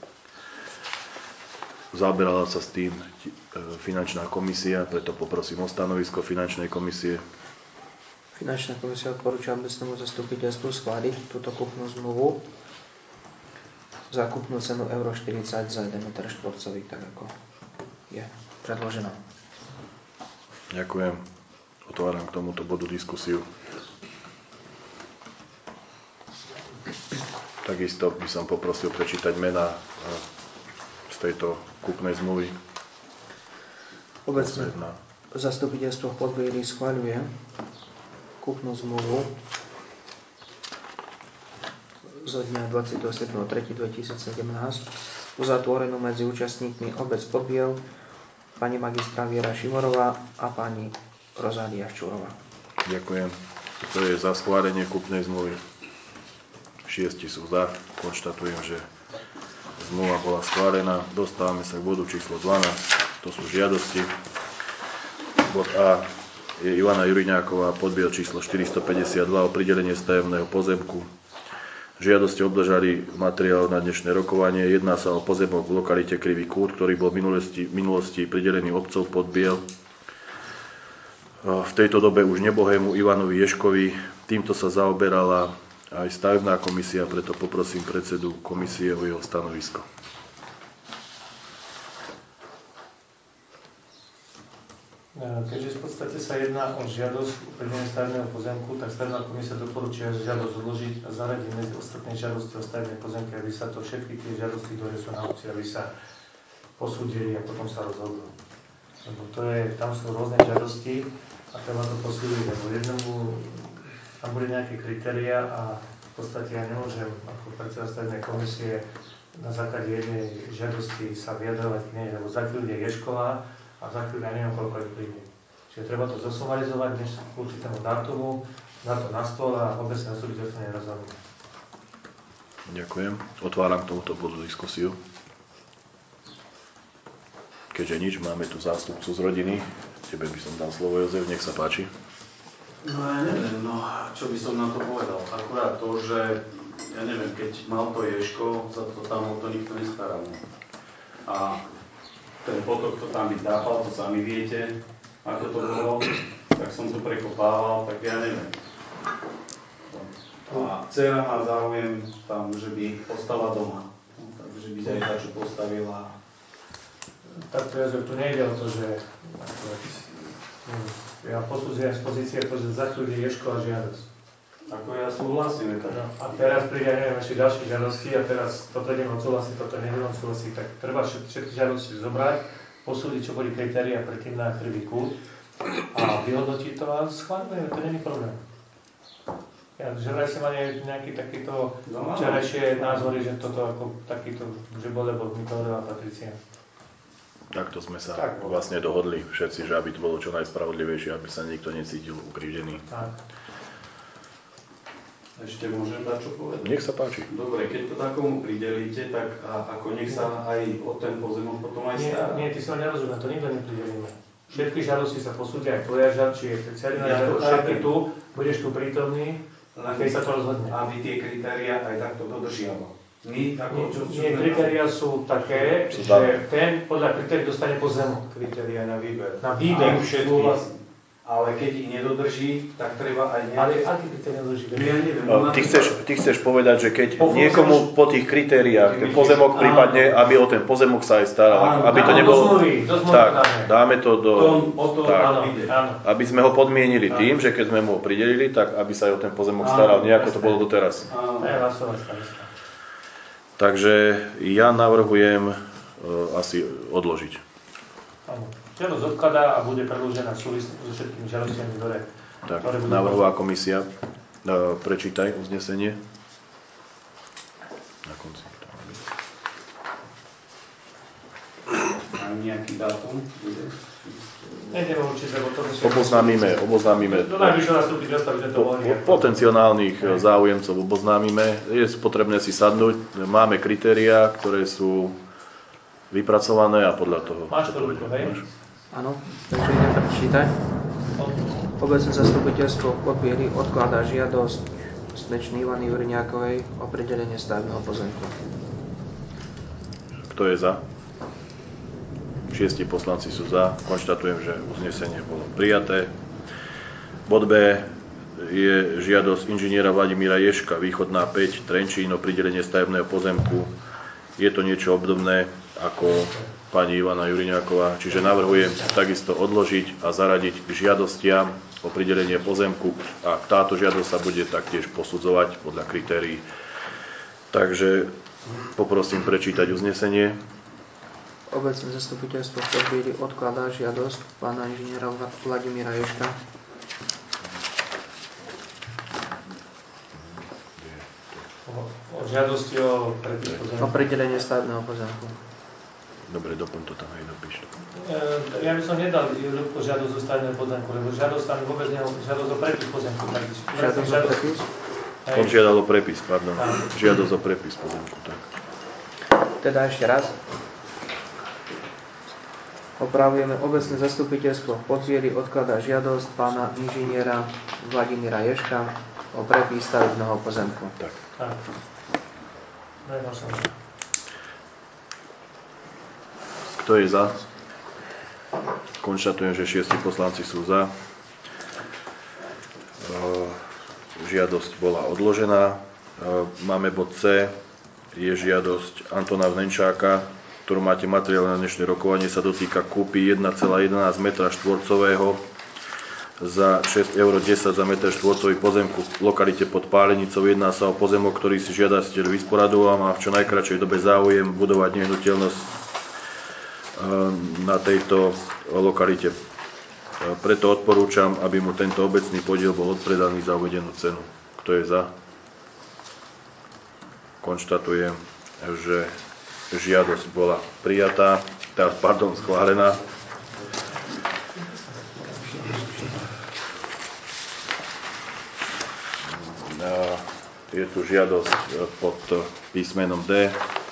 Zaoberala sa s tým finančná komisia, preto poprosím o stanovisko finančnej komisie. Finančná komisia odporúča obecnému zastupiteľstvu schváliť túto kúpnu zmluvu za kúpnu cenu euro štyridsať za jeden meter štvorcový, tak ako je predložená. Ďakujem. Otváram k tomuto bodu diskusiu. Takisto by som poprosil prečítať mená z tejto kúpnej zmluvy. Obecné zastupiteľstvo v Podbieli schvaľuje kúpnu zmluvu zo dňa dvadsiateho siedmeho tretieho dvetisícsedemnásť uzatvorenú medzi účastníkmi obec Podbiel, pani magistra Viera Šimorová a pani Rozália Ščurová. Ďakujem. Kto je za schválenie kúpnej zmluvy? Šiesti sú za. Konštatujem, že zmluva bola schválená. Dostávame sa k bodu číslo dvanásť. To sú žiadosti. Bod A je Ivana Juriňáková, Podbiel číslo štyristopäťdesiatdva o pridelenie stavebného pozemku. Žiadosti obdržali materiál na dnešné rokovanie. Jedná sa o pozemok v lokalite Krivý kút, ktorý bol v minulosti, minulosti pridelený obcov Podbiel. V tejto dobe už nebohému Ivanovi Ješkovi. Týmto sa zaoberala aj stavebná komisia, preto poprosím predsedu komisie o jeho stanovisko. Keďže v podstate sa jedná o žiadosť uvedenia stavebného pozemku, tak stavebná komisia doporučuje žiadosť zložiť a zaradiť medzi ostatné žiadosti o stavebné pozemky, aby sa to všetky tie žiadosti, ktoré sú na obci, aby sa posúdili a potom sa rozhodnú. Lebo to je, tam sú rôzne žiadosti a treba to posúdiť, lebo jednomu tam bude nejaké kritériá a v podstate ja nemôžem ako predseda stavebnej komisie na základe jednej žiadosti sa vyjadrovať k nej, lebo za chvíľu je škola a za chvíľu ja neviem, koľko ich príde. Čiže treba to zosumarizovať než k určitému dátumu, na to na stôl a obecné zastupiteľstvo nerozhodne. Ďakujem. Otváram k tomuto bodu diskusiu. Keďže nič, máme tu zástupcu z rodiny. Tebe by som dal slovo, Jozef, nech sa páči. No ja neviem, no čo by som na to povedal. Akurát to, že ja neviem, keď mal to Ješko, za to tam o to nikto nestaral. A ten potok to tam vytápal, to sami viete, ako to bolo, tak som to prekopával, tak ja neviem. A dcera má záujem tam, že by ostala doma. No, takže by aj tá, čo postavila. Takto ja, tu nejde o to, že ja posudzujem z pozície to, že za chvíľu je Ješko a žiadosť. Ako ja súhlasím. Tak. No, a teraz príde, neviem, ešte ďalšie žiadosti a teraz toto idem odsúhlasiť, toto neviem odsúhlasiť, tak treba všetky žiadosti zobrať, posúdiť, čo boli kritériá predtým na prvý kút a vyhodnotiť to a schváľujeme, to není problém. Ja, že vraj si ma nejaký takýto no, včerajšie názory, že toto ako takýto, že bol, lebo mi to hovorila Patricia. Takto sme sa tak, vlastne dohodli všetci, že aby to bolo čo najspravodlivejšie, aby sa nikto necítil ukriždený. Tak. Ešte môžem dať čo povedať? Nech sa páči. Dobre, keď to takomu pridelíte, tak a, ako nech sa aj o ten pozemok potom aj stará. Nie, nie, ty sa nerozumiem, to nikto nepridelíme. Všetky žiadosti sa posúdia, aj tvoja žiad, či je celý na žiadok, všetky tu, budeš tu prítomný, a keď sa to rozhodne. Aby tie kritériá aj takto dodržiaval. My, ako, čo, čo nie, kritériá sú také, sú že ten podľa kritérií dostane pozemok. Kritériá na výber. Na výber všetkých. Ale keď ich nedodrží, tak treba aj nejaké... Ale aké kritériá dodrží? No ja neviem. No, ty, chceš, ty chceš povedať, že keď po niekomu po tých kritériách ten pozemok prípadne, aby o ten pozemok sa aj staral, áno, aby to nebolo... Zmluvy, tak, dáme to do... Tom, o to, tak, áno, áno. Aby sme ho podmienili áno. tým, že keď sme mu ho pridelili, tak aby sa aj o ten pozemok staral, nejako to bolo doteraz. Áno, takže ja navrhujem uh, asi odložiť. Áno. Žiadosť odkladá a bude predĺžená v súvislosti so všetkými žiadostiami, ktoré... Tak, návrhová komisia. Uh, prečítaj uznesenie. Na konci. Aj nejaký dátum bude? Nejdeme určiť, lebo to musíme... Oboznámime, oboznámime... Do najbližšieho nastúpiteľstva by sme to mohli... Potenciálnych záujemcov oboznámime. Je potrebné si sadnúť. Máme kritériá, ktoré sú vypracované a podľa toho... Máš to ruku, hej? Áno, takže idem prečítať. Obecné zastupiteľstvo Podbiely odkladá žiadosť slečny Ivany Juriňákovej o pridelenie stavebného pozemku. Kto je za? Šiesti poslanci sú za. Konštatujem, že uznesenie bolo prijaté. Bod B je žiadosť inžiniera Vladimíra Ješka, Východná päť, Trenčín o pridelenie stavebného pozemku. Je to niečo obdobné ako pani Ivana Juriňáková, čiže navrhujem takisto odložiť a zaradiť k žiadostiam o pridelenie pozemku a táto žiadosť sa bude taktiež posudzovať podľa kritérií. Takže poprosím prečítať uznesenie. Obecné zastupiteľstvo v Podbiely odkladá žiadosť pána inžiniera Vladimíra Ješka. O žiadosti o prepis pozemku. O pridelenie stavebného pozemku. Dobre, doplň to tam aj dopíš. Ja by som nedal Ľubko žiadosť o stavebného pozemku, lebo žiadosť tam vôbec nie žiadosť o prepis pozemku. Žiadosť o prepis? On žiadal o prepis, pardon. Žiadosť o prepis pozemku, tak. Teda ešte raz. Opravujeme obecné zastupiteľstvo v Podbiely odkladá žiadosť pána inžiniera Vladimíra Ješka o prepis stavebného pozemku. Tak. Tak. Nemal som. Kto je za? Konštatujem, že šiesti poslanci sú za. žiadosť bola odložená. Máme bod C, je žiadosť Antona Vnenčáka, ktorú máte materiál na dnešné rokovanie, sa dotýka kúpy jeden celá jedenásť metra štvorcového za šesť eur desať za meter štvorcový pozemku v lokalite pod Pálenicou. Jedná sa o pozemok, ktorý si žiadateľ vysporadoval a má v čo najkratšej dobe záujem budovať nehnuteľnosť na tejto lokalite. Preto odporúčam, aby mu tento obecný podiel bol odpredaný za uvedenú cenu. Kto je za? Konštatujem, že žiadosť bola prijatá, teda, pardon, schválená. Je tu žiadosť pod písmenom D.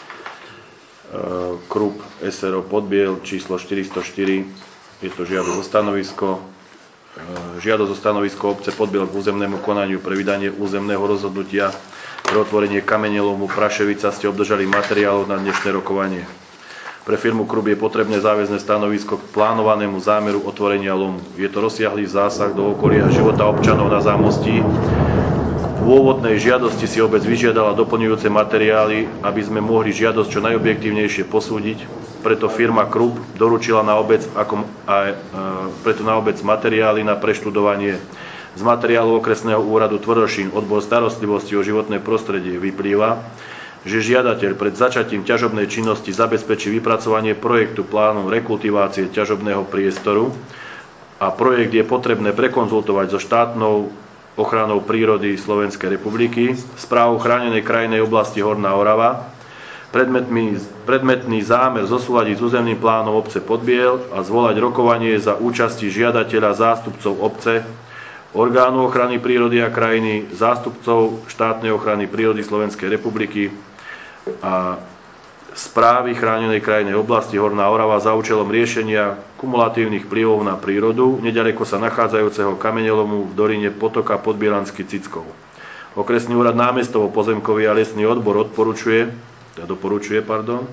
Krup es er o Podbiel, číslo štyristo štyri. Je to žiadosť o stanovisko. Žiadosť o stanovisko obce Podbiel k územnému konaniu pre vydanie územného rozhodnutia pre otvorenie kamenelomu Praševica ste obdržali materiálov na dnešné rokovanie. Pre firmu Krup je potrebné záväzné stanovisko k plánovanému zámeru otvorenia lomu. Je to rozsiahlý zásah do okolia života občanov na Zámostí. V pôvodnej žiadosti si obec vyžiadala doplňujúce materiály, aby sme mohli žiadosť čo najobjektívnejšie posúdiť. Preto firma Krup doručila na obec, ako aj, e, preto na obec materiály na preštudovanie. Z materiálu okresného úradu Tvrdošín, odbor starostlivosti o životné prostredie, vyplýva, že žiadateľ pred začatím ťažobnej činnosti zabezpečí vypracovanie projektu plánu rekultivácie ťažobného priestoru a projekt je potrebné prekonzultovať so štátnou ochranou prírody Slovenskej republiky, správou chránenej krajinnej oblasti Horná Orava, predmetný, predmetný zámer zosúladiť s územným plánom obce Podbiel a zvolať rokovanie za účasti žiadateľa, zástupcov obce, orgánu ochrany prírody a krajiny, zástupcov štátnej ochrany prírody Slovenskej republiky a správy chránenej krajinnej oblasti Horná Orava za účelom riešenia kumulatívnych vplyvov na prírodu neďaleko sa nachádzajúceho kameňolomu v doline potoka Podbielanský Cickov. Okresný úrad Námestovo pozemkový a lesný odbor odporúčuje, teda doporučuje, pardon,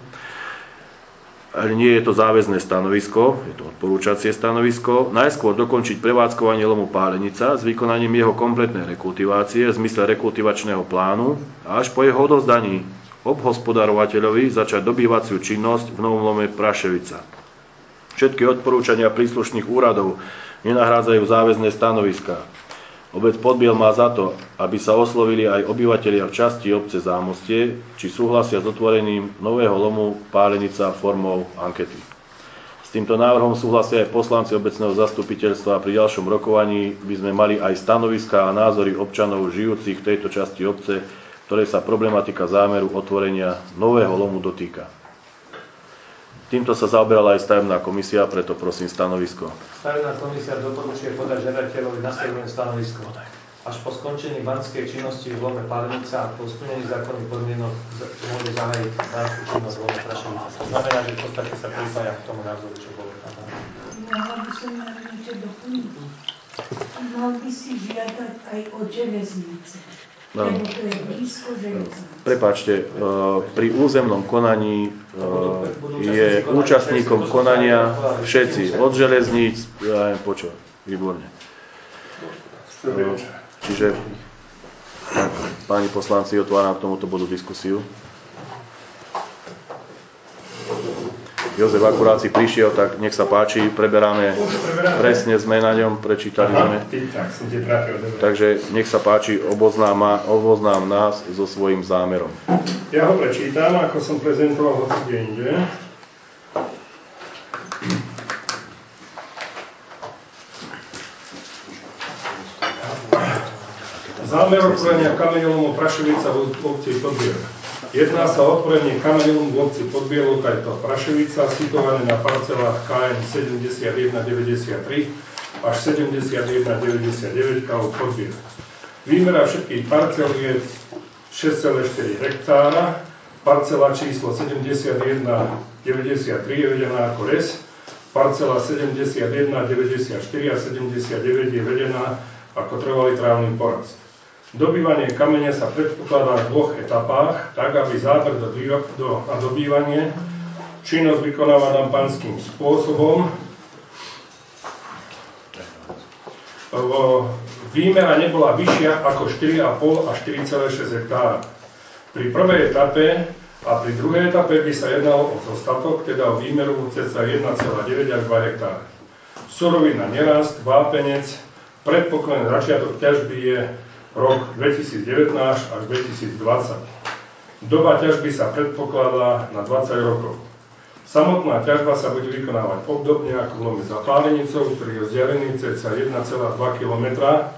ale nie je to záväzné stanovisko, je to odporúčacie stanovisko, najskôr dokončiť prevádzkovanie lomu Pálenica s vykonaním jeho kompletnej rekultivácie v zmysle rekultivačného plánu a až po jeho odovzdaní obhospodarovateľovi začať dobývaciu činnosť v novom lome Praševica. Všetky odporúčania príslušných úradov nenahrádzajú záväzné stanoviská. Obec Podbiel má za to, aby sa oslovili aj obyvatelia v časti obce Zámostie, či súhlasia s otvorením nového lomu Pálenica formou ankety. S týmto návrhom súhlasia aj poslanci obecného zastupiteľstva a pri ďalšom rokovaní by sme mali aj stanoviská a názory občanov žijúcich v tejto časti obce, ktoré sa problematika zámeru otvorenia nového lomu dotýka. Týmto sa zaoberala aj stavebná komisia, preto prosím stanovisko. Stavebná komisia doporučuje podať žiadateľovi nasledujúce stanovisko. Až po skončení banskej činnosti v lome Pálenica a po splnení zákonných podmienok môže zahájiť banskú činnosť v lome Praševica. To znamená, že v podstate sa pripája k tomu názoru, čo bolo. Mohla by som na niečo doplniť. Mal by si žiadať aj od železnice. No. Lebo to je blízko železnice. Prepáčte, pri územnom konaní je účastníkom konania všetci od železníc, ja neviem počo, výborne. Čiže, tak, páni poslanci, otváram k tomuto bodu diskusiu. Jozef akurát si prišiel, tak nech sa páči, preberáme, presne sme na ňom, prečítali sme. Takže nech sa páči, oboznám, oboznám nás so svojím zámerom. Ja ho prečítam, ako som prezentoval ho týždeň, že? Zámer otvorenia kameňolomu Praševica v obci Podbiel. Jedná sa o otvorenie kameňolomu v obci Podbiel, lokalita Praševica, situované na parcelách ká em sedemdesiatjeden deväťdesiattri až sedemdesiatjeden deväťdesiatdeväť ká ó Podbiel. Výmera všetkých parcel je šesť celá štyri hektára, parcela číslo sedemdesiatjeden deväťdesiattri je vedená ako res, parcela sedemdesiatjeden deväťdesiatštyri a sedemdesiatdeväť je vedená ako trvalý trávny porast. Dobývanie kamene sa predpokladá v dvoch etapách, tak aby záber do, do, a dobývanie činnosť vykonávaná panským spôsobom v, v výmera nebola vyššia ako štyri a pol až štyri celé šesť hektára. Pri prvej etape a pri druhej etape by sa jednalo o dostatok, teda o výmeru cca jeden celá deväť až dva hektára. Surovina nerast, vápenec, predpokladný začiatok ťažby je rok dvetisícdevätnásť až dvetisícdvadsať. Doba ťažby sa predpokladá na dvadsať rokov. Samotná ťažba sa bude vykonávať obdobne ako v lome za Pálenicou, ktorý je vzdialený cca jeden celá dva kilometra.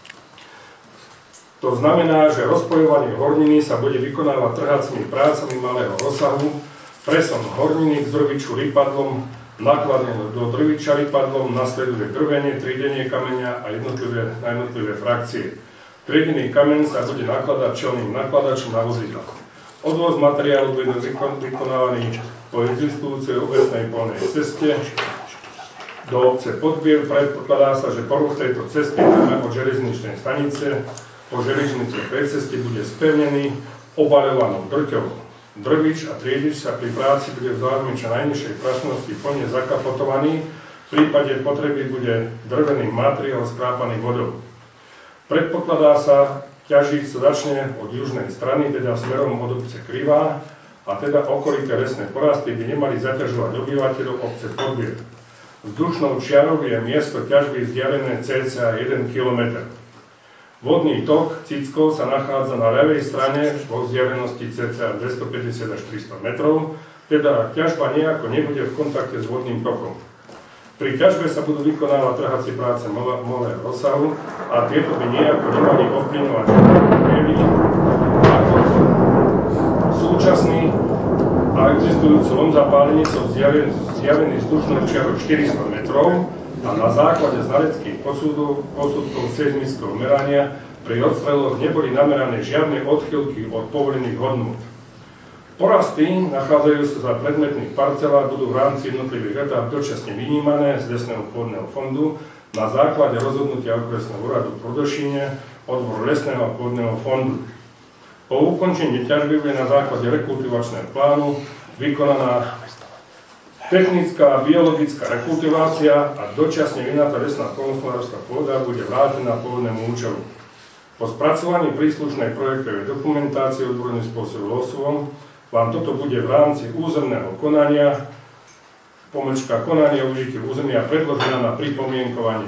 To znamená, že rozpojovanie horniny sa bude vykonávať trhacími prácami malého rozsahu, presun horniny k drviču ripadlom, nakladenie do drviča ripadlom, nasleduje drvenie, triedenie kameňa a jednotlivé, jednotlivé frakcie. Triedený kameň sa bude nakladať čelným nakladačom na vozidlo. Odvoz materiálu bude vykonávaný po existujúcej obecnej polnej ceste do obce Podbiel. Predpokladá sa, že poruch tejto cesty od železničnej stanice po železničnej ceste bude spevnený obaľovanou drťou. Drvič a triedič sa pri práci bude v záujme čo najnižšej prašnosti plne zakapotovaný. V prípade potreby bude drvený materiál skrápaný vodou. Predpokladá sa, ťažiť sa začne od južnej strany, teda smerom od obce Krivá, a teda okolité lesné porasty by nemali zaťažovať obyvateľov obce Podbiel. Vzdušnou čiarou je miesto ťažby vzdialené cca jeden kilometr. Vodný tok Cickov sa nachádza na ľavej strane vo vzdialenosti cca dvestopäťdesiat až tristo metrov, teda ak ťažba nejako nebude v kontakte s vodným tokom. Pri ťažbe sa budú vykonávať trhacie práce malého rozsahu a tieto by nejako nemali ovplyvňovať priebeh, ako súčasný a existujúci lom za Pálenicou vzdialený vzdušnou čiarou štyristo metrov a na základe znaleckých posudkov, posudkov seizmického merania pri odstreloch neboli namerané žiadne odchýlky od povolených hodnôt. Porasty, nachádzajúce sa za predmetných parcelách, budú v rámci jednotlivých etáp dočasne vynímané z lesného pôdneho fondu na základe rozhodnutia okresného úradu v Prodošíne, odbor lesného a pôdneho fondu. Po ukončení ťažby bude na základe rekultivačného plánu vykonaná technická a biologická rekultivácia a dočasne vynatá lesná poľnohospodárska pôda bude vrátená pôvodnému účelu. Po spracovaní príslušnej projektovej dokumentácie odborným spôsobom vám toto bude v rámci územného konania, pomlčka konania užití územia predložená na pripomienkovanie.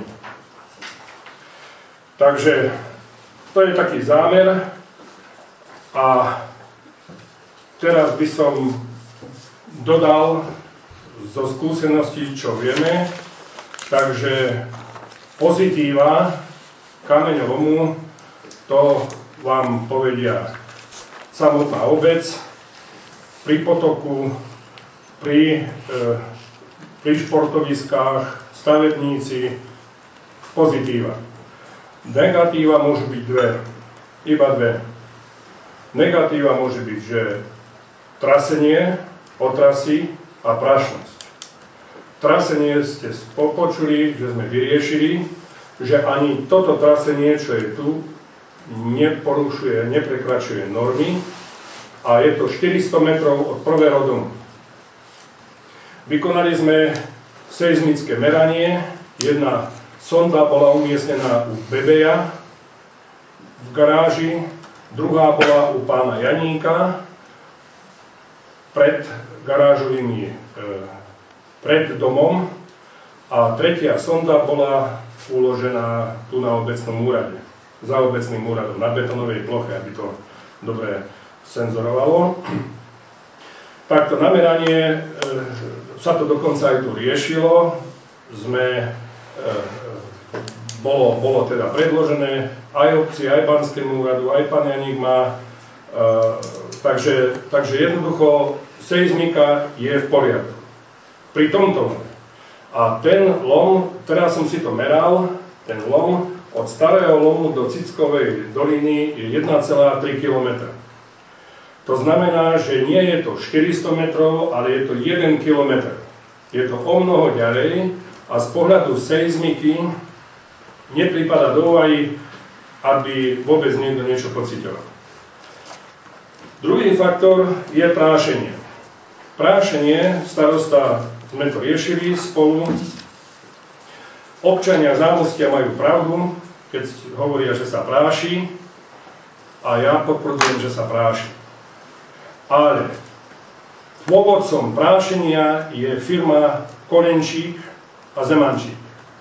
Takže to je taký zámer a teraz by som dodal zo skúseností, čo vieme, takže pozitíva kameňolomu, to vám povedia samotná obec, pri potoku, pri, e, pri športoviskách, stavebníci, pozitíva. Negatíva môžu byť dve, iba dve. Negatíva môže byť, že trasenie, otrasy a prašnosť. Trasenie ste počuli, že sme vyriešili, že ani toto trasenie, čo je tu, neporušuje, neprekračuje normy, a je to štyristo metrov od prvého domu. Vykonali sme seizmické meranie. Jedna sonda bola umiestnená u Bebeja v garáži, druhá bola u pána Janíka pred garážovými, e, pred domom a tretia sonda bola uložená tu na obecnom úrade, za obecným úradom, na betonovej ploche, aby to dobre senzorovalo. Takto nameranie, e, sa to dokonca aj tu riešilo, sme, e, bolo, bolo teda predložené aj obci, aj Banskému úradu, aj pán Janík má, e, takže, takže jednoducho seizmika je v poriadku. Pri tomto lome. A ten lom, teraz som si to meral, ten lom od starého lomu do Cickovej doliny je jeden celá tri kilometra. To znamená, že nie je to štyristo metrov, ale je to jeden kilometr. Je to o mnoho ďalej a z pohľadu seizmiky nepripada do úvahy, aby vôbec niekto niečo pociťoval. Druhý faktor je prášenie. Prášenie, starosta, sme to riešili spolu. Občania Zámostia majú pravdu, keď hovoria, že sa práši, a ja potvrdzujem, že sa práši. Ale pôvodcom prášenia je firma Kolenčík a Zemančík.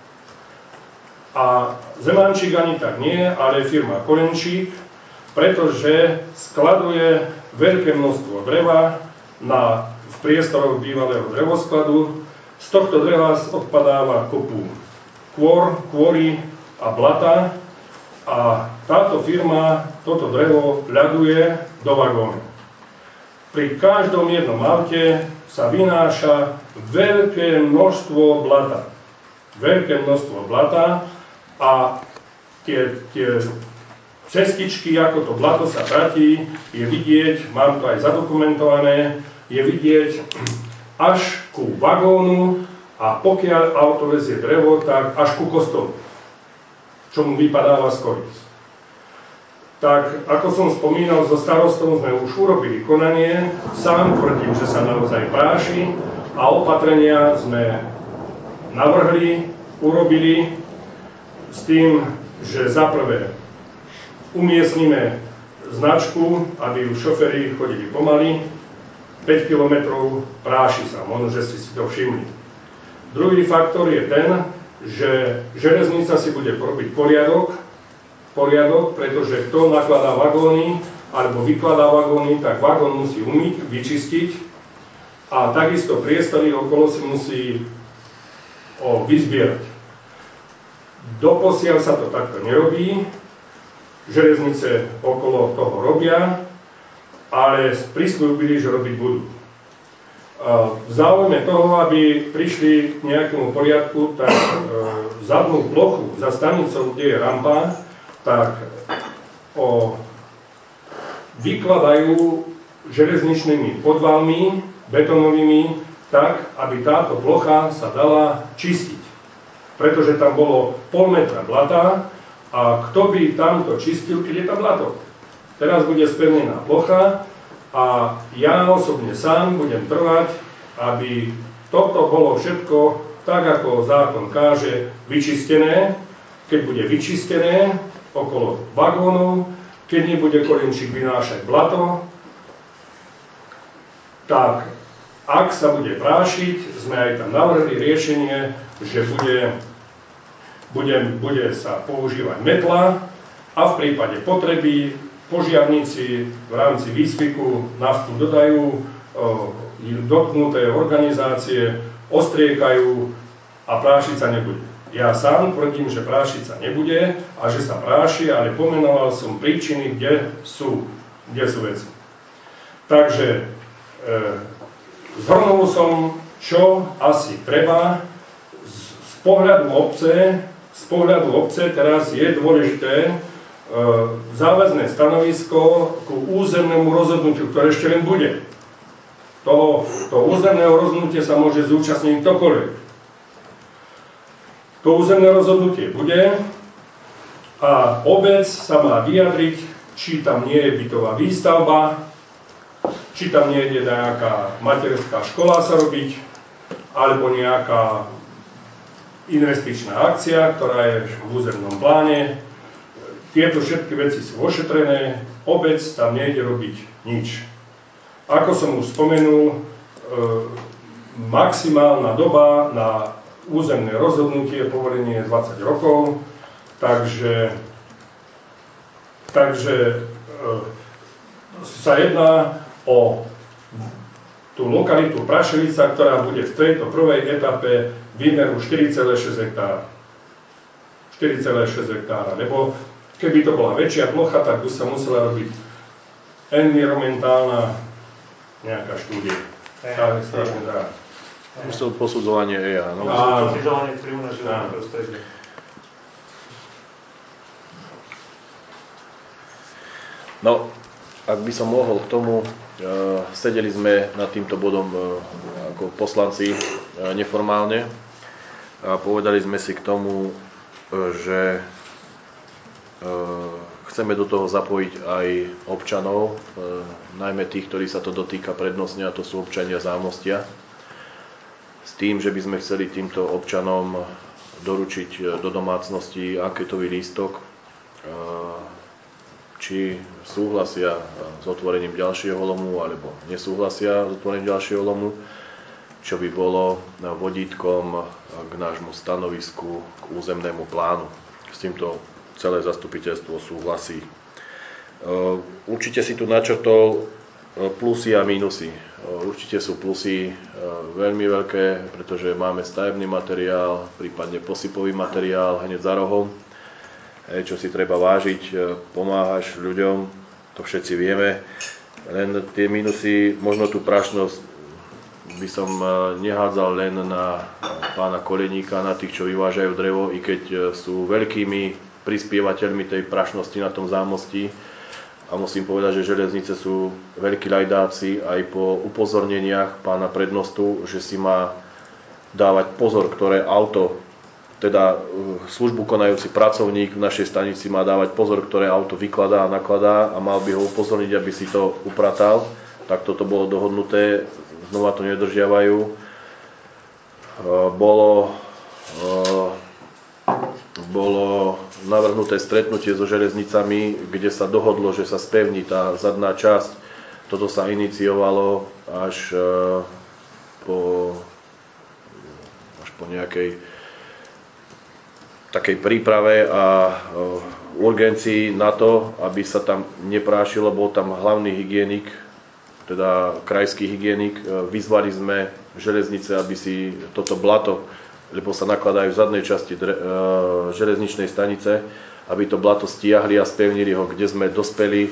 A Zemančík ani tak nie, ale firma Kolenčík, pretože skladuje veľké množstvo dreva na, v priestoroch bývalého drevoskladu. Z tohto dreva odpadáva kopu kôr, kôry a blata a táto firma toto drevo ľaduje do vagónu. Pri každom jednom aute sa vynáša veľké množstvo blata. Veľké množstvo blata a tie, tie cestičky, ako to blato sa tratí, je vidieť, mám to aj zadokumentované, je vidieť až ku vagónu a pokiaľ auto vezie drevo, tak až ku kostolu, čo mu vypadáva z kolíc. Tak, ako som spomínal, so starostom sme už urobili konanie, sám tvrdím, že sa naozaj práši a opatrenia sme navrhli, urobili s tým, že za prvé umiestnime značku, aby už šoféri chodili pomaly, päť kilometrov práši sa, možno, že ste si to všimli. Druhý faktor je ten, že železnica si bude robiť poriadok, poriadok, pretože kto nakladá vagóny alebo vykladá vagóny, tak vagón musí umyť, vyčistiť a takisto priestory okolo si musí o, vyzbierať. Doposiaľ sa to takto nerobí, železnice okolo toho robia, ale prisľúbili, že robiť budú. V záujme toho, aby prišli k nejakému poriadku, tak e, zadnú plochu za stanicou, kde je rampa, tak o, vykladajú železničnými podvalmi, betonovými, tak, aby táto plocha sa dala čistiť. Pretože tam bolo pol metra blata a kto by tamto čistil, keď je tam blato? Teraz bude spevnená plocha a ja osobne sám budem trvať, aby toto bolo všetko, tak ako zákon káže, vyčistené. Keď bude vyčistené okolo vagónov, keď nebude Kolenčík vynášať blato, tak ak sa bude prášiť, sme aj tam navrhli riešenie, že bude, bude, bude sa používať metla a v prípade potreby požiarníci v rámci výcviku naftu dodajú, dotknuté organizácie ostriekajú a prášiť sa nebude. Ja sám tvrdím, že prášiť sa nebude a že sa práši, ale pomenoval som príčiny, kde sú, kde sú veci. Takže e, zhrnul som, čo asi treba z, z pohľadu obce. Z pohľadu obce teraz je dôležité záväzné stanovisko ku územnému rozhodnutiu, ktoré ešte len bude. To, to územného rozhodnutie sa môže zúčastniť ktokoľvek. To územné rozhodnutie bude a obec sa má vyjadriť, či tam nie je bytová výstavba, či tam nie je nejaká materská škola sa robiť, alebo nejaká investičná akcia, ktorá je v územnom pláne. Tieto všetky veci sú ošetrené, obec tam nejde robiť nič. Ako som už spomenul, e, maximálna doba na územné rozhodnutie, povolenie je dvadsať rokov, takže, takže e, sa jedná o tú lokalitu Praševica, ktorá bude v tejto prvej etape výmeru štyri celé šesť hektára. štyri celé šesť hektára, lebo keby to bola väčšia plocha, tak by sa musela robiť environmentálna nejaká štúdia. Tá je strašne drahá. Myslím posudzovanie é á. No? Posudzovanie vplyvu na životné prostredie. No, ak by som mohol k tomu, uh, sedeli sme nad týmto bodom uh, ako poslanci uh, neformálne a povedali sme si k tomu, uh, že chceme do toho zapojiť aj občanov, najmä tých, ktorí sa to dotýka prednostne, a to sú občania Zámostia, s tým, že by sme chceli týmto občanom doručiť do domácnosti anketový lístok, či súhlasia s otvorením ďalšieho lomu alebo nesúhlasia s otvorením ďalšieho lomu, čo by bolo vodítkom k nášmu stanovisku, k územnému plánu. S týmto celé zastupiteľstvo súhlasí. Určite si tu načrtol plusy a mínusy. Určite sú plusy veľmi veľké, pretože máme stavebný materiál, prípadne posypový materiál hneď za rohom, čo si treba vážiť, pomáhaš ľuďom, to všetci vieme. Len tie mínusy, možno tú prašnosť by som nehádzal len na pána Koleníka, na tých, čo vyvážajú drevo, i keď sú veľkými prispievateľmi tej prašnosti na tom zámostí. A musím povedať, že železnice sú veľkí lajdáci aj po upozorneniach pána prednostu, že si má dávať pozor, ktoré auto, teda službu konajúci pracovník v našej stanici má dávať pozor, ktoré auto vykladá a nakladá a mal by ho upozorniť, aby si to upratal. Tak toto bolo dohodnuté, znova to nedržiavajú. Bolo... bolo navrhnuté stretnutie so železnicami, kde sa dohodlo, že sa spevní tá zadná časť. Toto sa iniciovalo až po, až po nejakej takej príprave a urgencii na to, aby sa tam neprášilo. Bol tam hlavný hygienik, teda krajský hygienik. Vyzvali sme železnice, aby si toto blato, lebo sa nakladajú v zadnej časti dre, e, železničnej stanice, aby to blato stiahli a spevnili ho, kde sme dospeli e,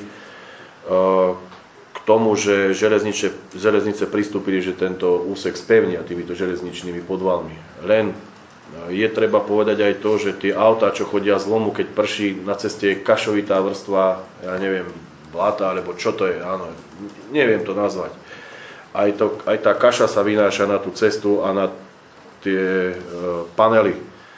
k tomu, že železnice, železnice pristúpili, že tento úsek spevnia týmito železničnými podvalmi. Len e, je treba povedať aj to, že tie autá, čo chodia z lomu, keď prší, na ceste je kašovitá vrstva, ja neviem, blata, alebo čo to je, áno, neviem to nazvať. Aj, to, aj tá kaša sa vynáša na tú cestu a na tie panely.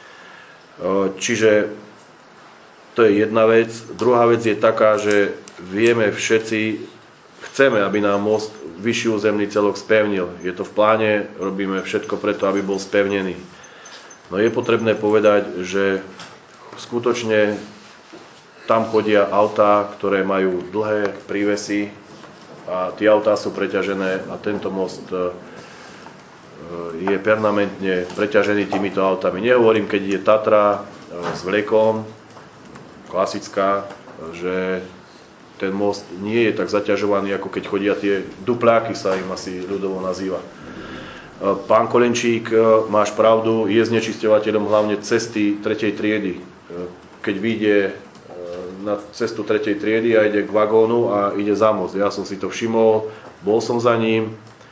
Čiže to je jedna vec. Druhá vec je taká, že vieme všetci, chceme, aby nám most vyšší územný celok spevnil. Je to v pláne, robíme všetko preto, aby bol spevnený. No je potrebné povedať, že skutočne tam chodia autá, ktoré majú dlhé prívesy a tie autá sú preťažené a tento most je permanentne preťažený týmito autami. Nehovorím, keď je Tatra s vlekom, klasická, že ten most nie je tak zaťažovaný, ako keď chodia tie dupláky, sa im asi ľudovo nazýva. Pán Kolenčík, máš pravdu, je znečisťovateľom hlavne cesty tretej triedy. Keď vyjde na cestu tretej triedy a ide k vagónu a ide za most. Ja som si to všimol, bol som za ním.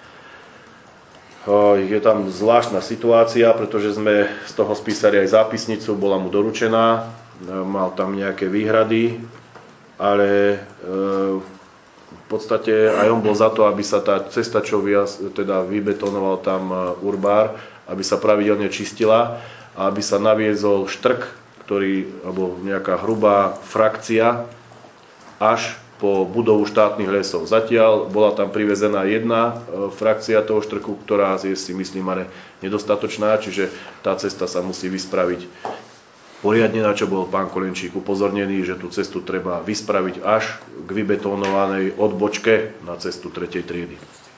Je tam zvláštna situácia, pretože sme z toho spísali aj zápisnicu, bola mu doručená, mal tam nejaké výhrady, ale v podstate aj on bol za to, aby sa tá cesta, čo teda vybetonoval tam urbár, aby sa pravidelne čistila a aby sa naviezol štrk, ktorý, alebo nejaká hrubá frakcia až po budovu štátnych lesov. Zatiaľ bola tam privezená jedna frakcia toho štrku, ktorá je, si myslím, ale nedostatočná, čiže tá cesta sa musí vyspraviť poriadne, na čo bol pán Kolenčík upozornený, že tú cestu treba vyspraviť až k vybetónovanej odbočke na cestu tretej triedy.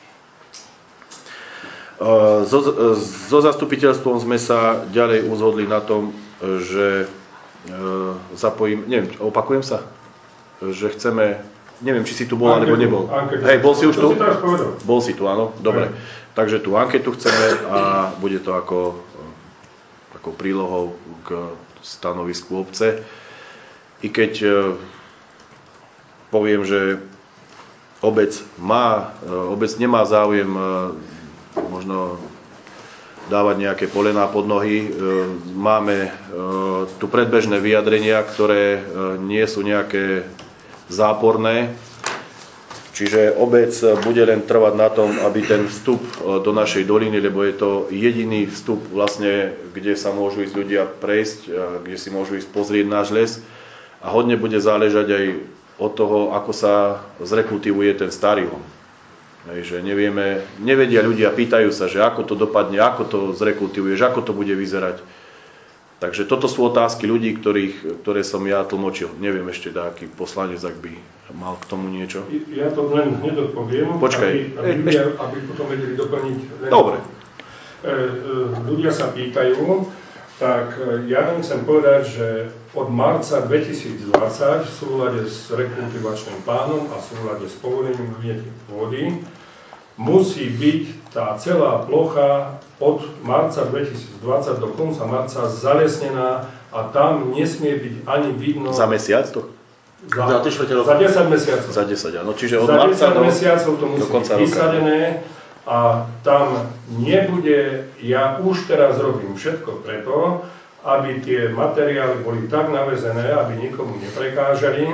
So, so zastupiteľstvom sme sa ďalej uzhodli na tom, že zapojím, neviem, opakujem sa, že chceme, neviem, či si tu bol, anketu, alebo nebol. Anketu. Hej, bol si už tu? Si teraz povedal? Bol si tu, áno, dobre. Hej. Takže tú anketu chceme a bude to ako takou prílohou k stanovisku obce. I keď poviem, že obec má, obec nemá záujem možno dávať nejaké polená pod nohy. Máme tu predbežné vyjadrenia, ktoré nie sú nejaké záporné. Čiže obec bude len trvať na tom, aby ten vstup do našej doliny, lebo je to jediný vstup vlastne, kde sa môžu ísť ľudia prejsť, kde si môžu ísť pozrieť náš les. A hodne bude záležať aj od toho, ako sa zrekultivuje ten starý lom. Že nevieme, nevedia ľudia, pýtajú sa, že ako to dopadne, ako to zrekultivuješ, ako to bude vyzerať. Takže toto sú otázky ľudí, ktorých, ktoré som ja tlmočil. Neviem ešte, aký poslanec, ak by mal k tomu niečo. Ja to len nedodpoviem, Počkaj. aby, aby, ľudia, aby potom vedeli doplniť. Dobre. Ľudia sa pýtajú, tak ja len chcem povedať, že od marca dvetisícdvadsať v súlade s rekultivačným plánom a v súlade s povolením využitia pôdy musí byť tá celá plocha od marca dvetisícdvadsať do konca marca zalesnená a tam nesmie byť ani vidno... Za mesiac to? Za, za desať mesiacov. Za desať, áno. Čiže od za marca do, mesiacov to musí do konca byť vysadené a tam nebude... Ja už teraz robím všetko preto, aby tie materiály boli tak navezené, aby nikomu neprekážali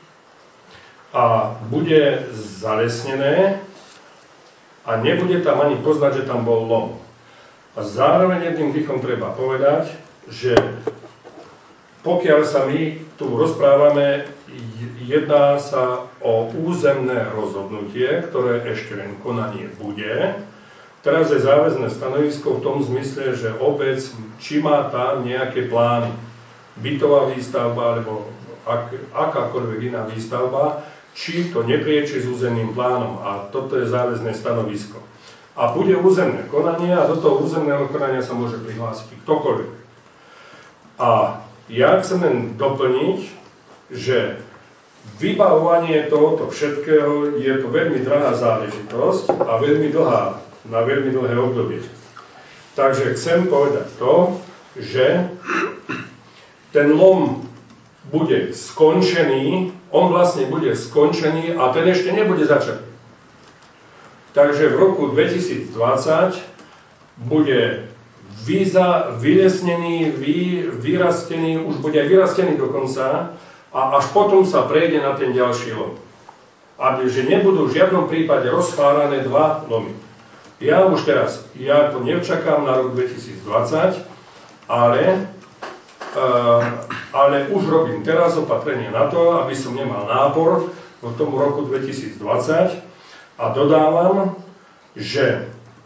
a bude zalesnené a nebude tam ani poznať, že tam bol lom. A zároveň jedným dýchom treba povedať, že pokiaľ sa my tu rozprávame, jedná sa o územné rozhodnutie, ktoré ešte len konanie bude. Teraz je záväzné stanovisko v tom zmysle, že obec, či má tam nejaké plány, bytová výstavba alebo ak, akákoľvek iná výstavba, či to neprieči s územným plánom. A toto je záväzné stanovisko. A bude územné konanie a do toho územného konania sa môže prihlásiť ktokoľvek. A ja chcem len doplniť, že vybavovanie tohoto všetkého je to veľmi drahá záležitosť a veľmi dlhá, na veľmi dlhé obdobie. Takže chcem povedať to, že ten lom bude skončený, on vlastne bude skončený a ten ešte nebude začatý. Takže v roku dvetisícdvadsať bude výza, vylesnený, vy, vyrastený, už bude aj vyrastený dokonca a až potom sa prejde na ten ďalší lom. Aby, že nebudú v žiadnom prípade rozfárané dva lomy. Ja už teraz, ja to nevčakám na rok dvetisícdvadsať, ale, uh, ale už robím teraz opatrenie na to, aby som nemal nápor v tomu roku dvetisícdvadsať a dodávam, že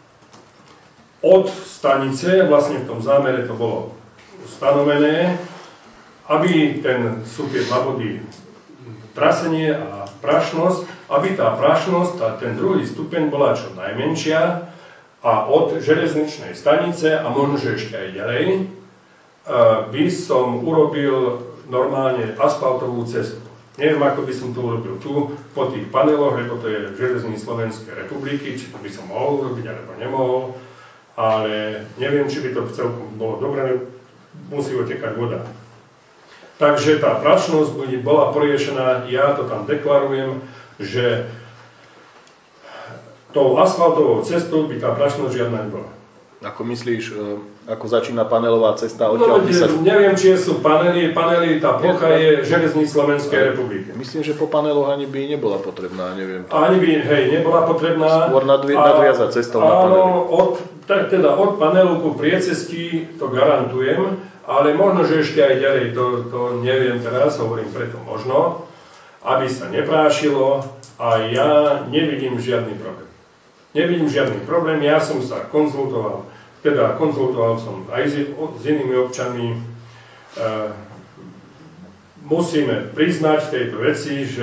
od stanice, vlastne v tom zámere to bolo stanovené, aby ten súpiek na vody, trasenie a prašnosť, aby tá prašnosť, tá, ten druhý stupeň bola čo najmenšia a od železničnej stanice a možno, že ešte aj ďalej, by som urobil normálne asfaltovú cestu. Neviem, ako by som to urobil tu, po tých paneloch, lebo to je železní Slovenskej republiky, či to by som mohol urobiť, alebo nemohol, ale neviem, či by to celkom bolo dobré, musí otekať voda. Takže tá prašnosť bola poriešená, ja to tam deklarujem, že tou asfaltovou cestou by tá prašnosť žiadna nebola. Ako myslíš, ako začína panelová cesta? Odtiaľ No, sa... neviem, či sú panely, panely, tá plocha je železní Slovenskej republiky. Myslím, že po paneloch ani by nebola potrebná, neviem. Ani by, hej, nebola potrebná. Skôr nadvi- nadviazať cestou na panely. Áno, od, tak teda od panelu ku priecestí to garantujem, ale možno, že ešte aj ďalej, to, to neviem teraz, hovorím preto možno, aby sa neprášilo a ja nevidím žiadny problém. Nevidím žiadny problém, ja som sa konzultoval, teda konzultoval som aj s, s inými občanmi. E, musíme priznať v tejto veci, že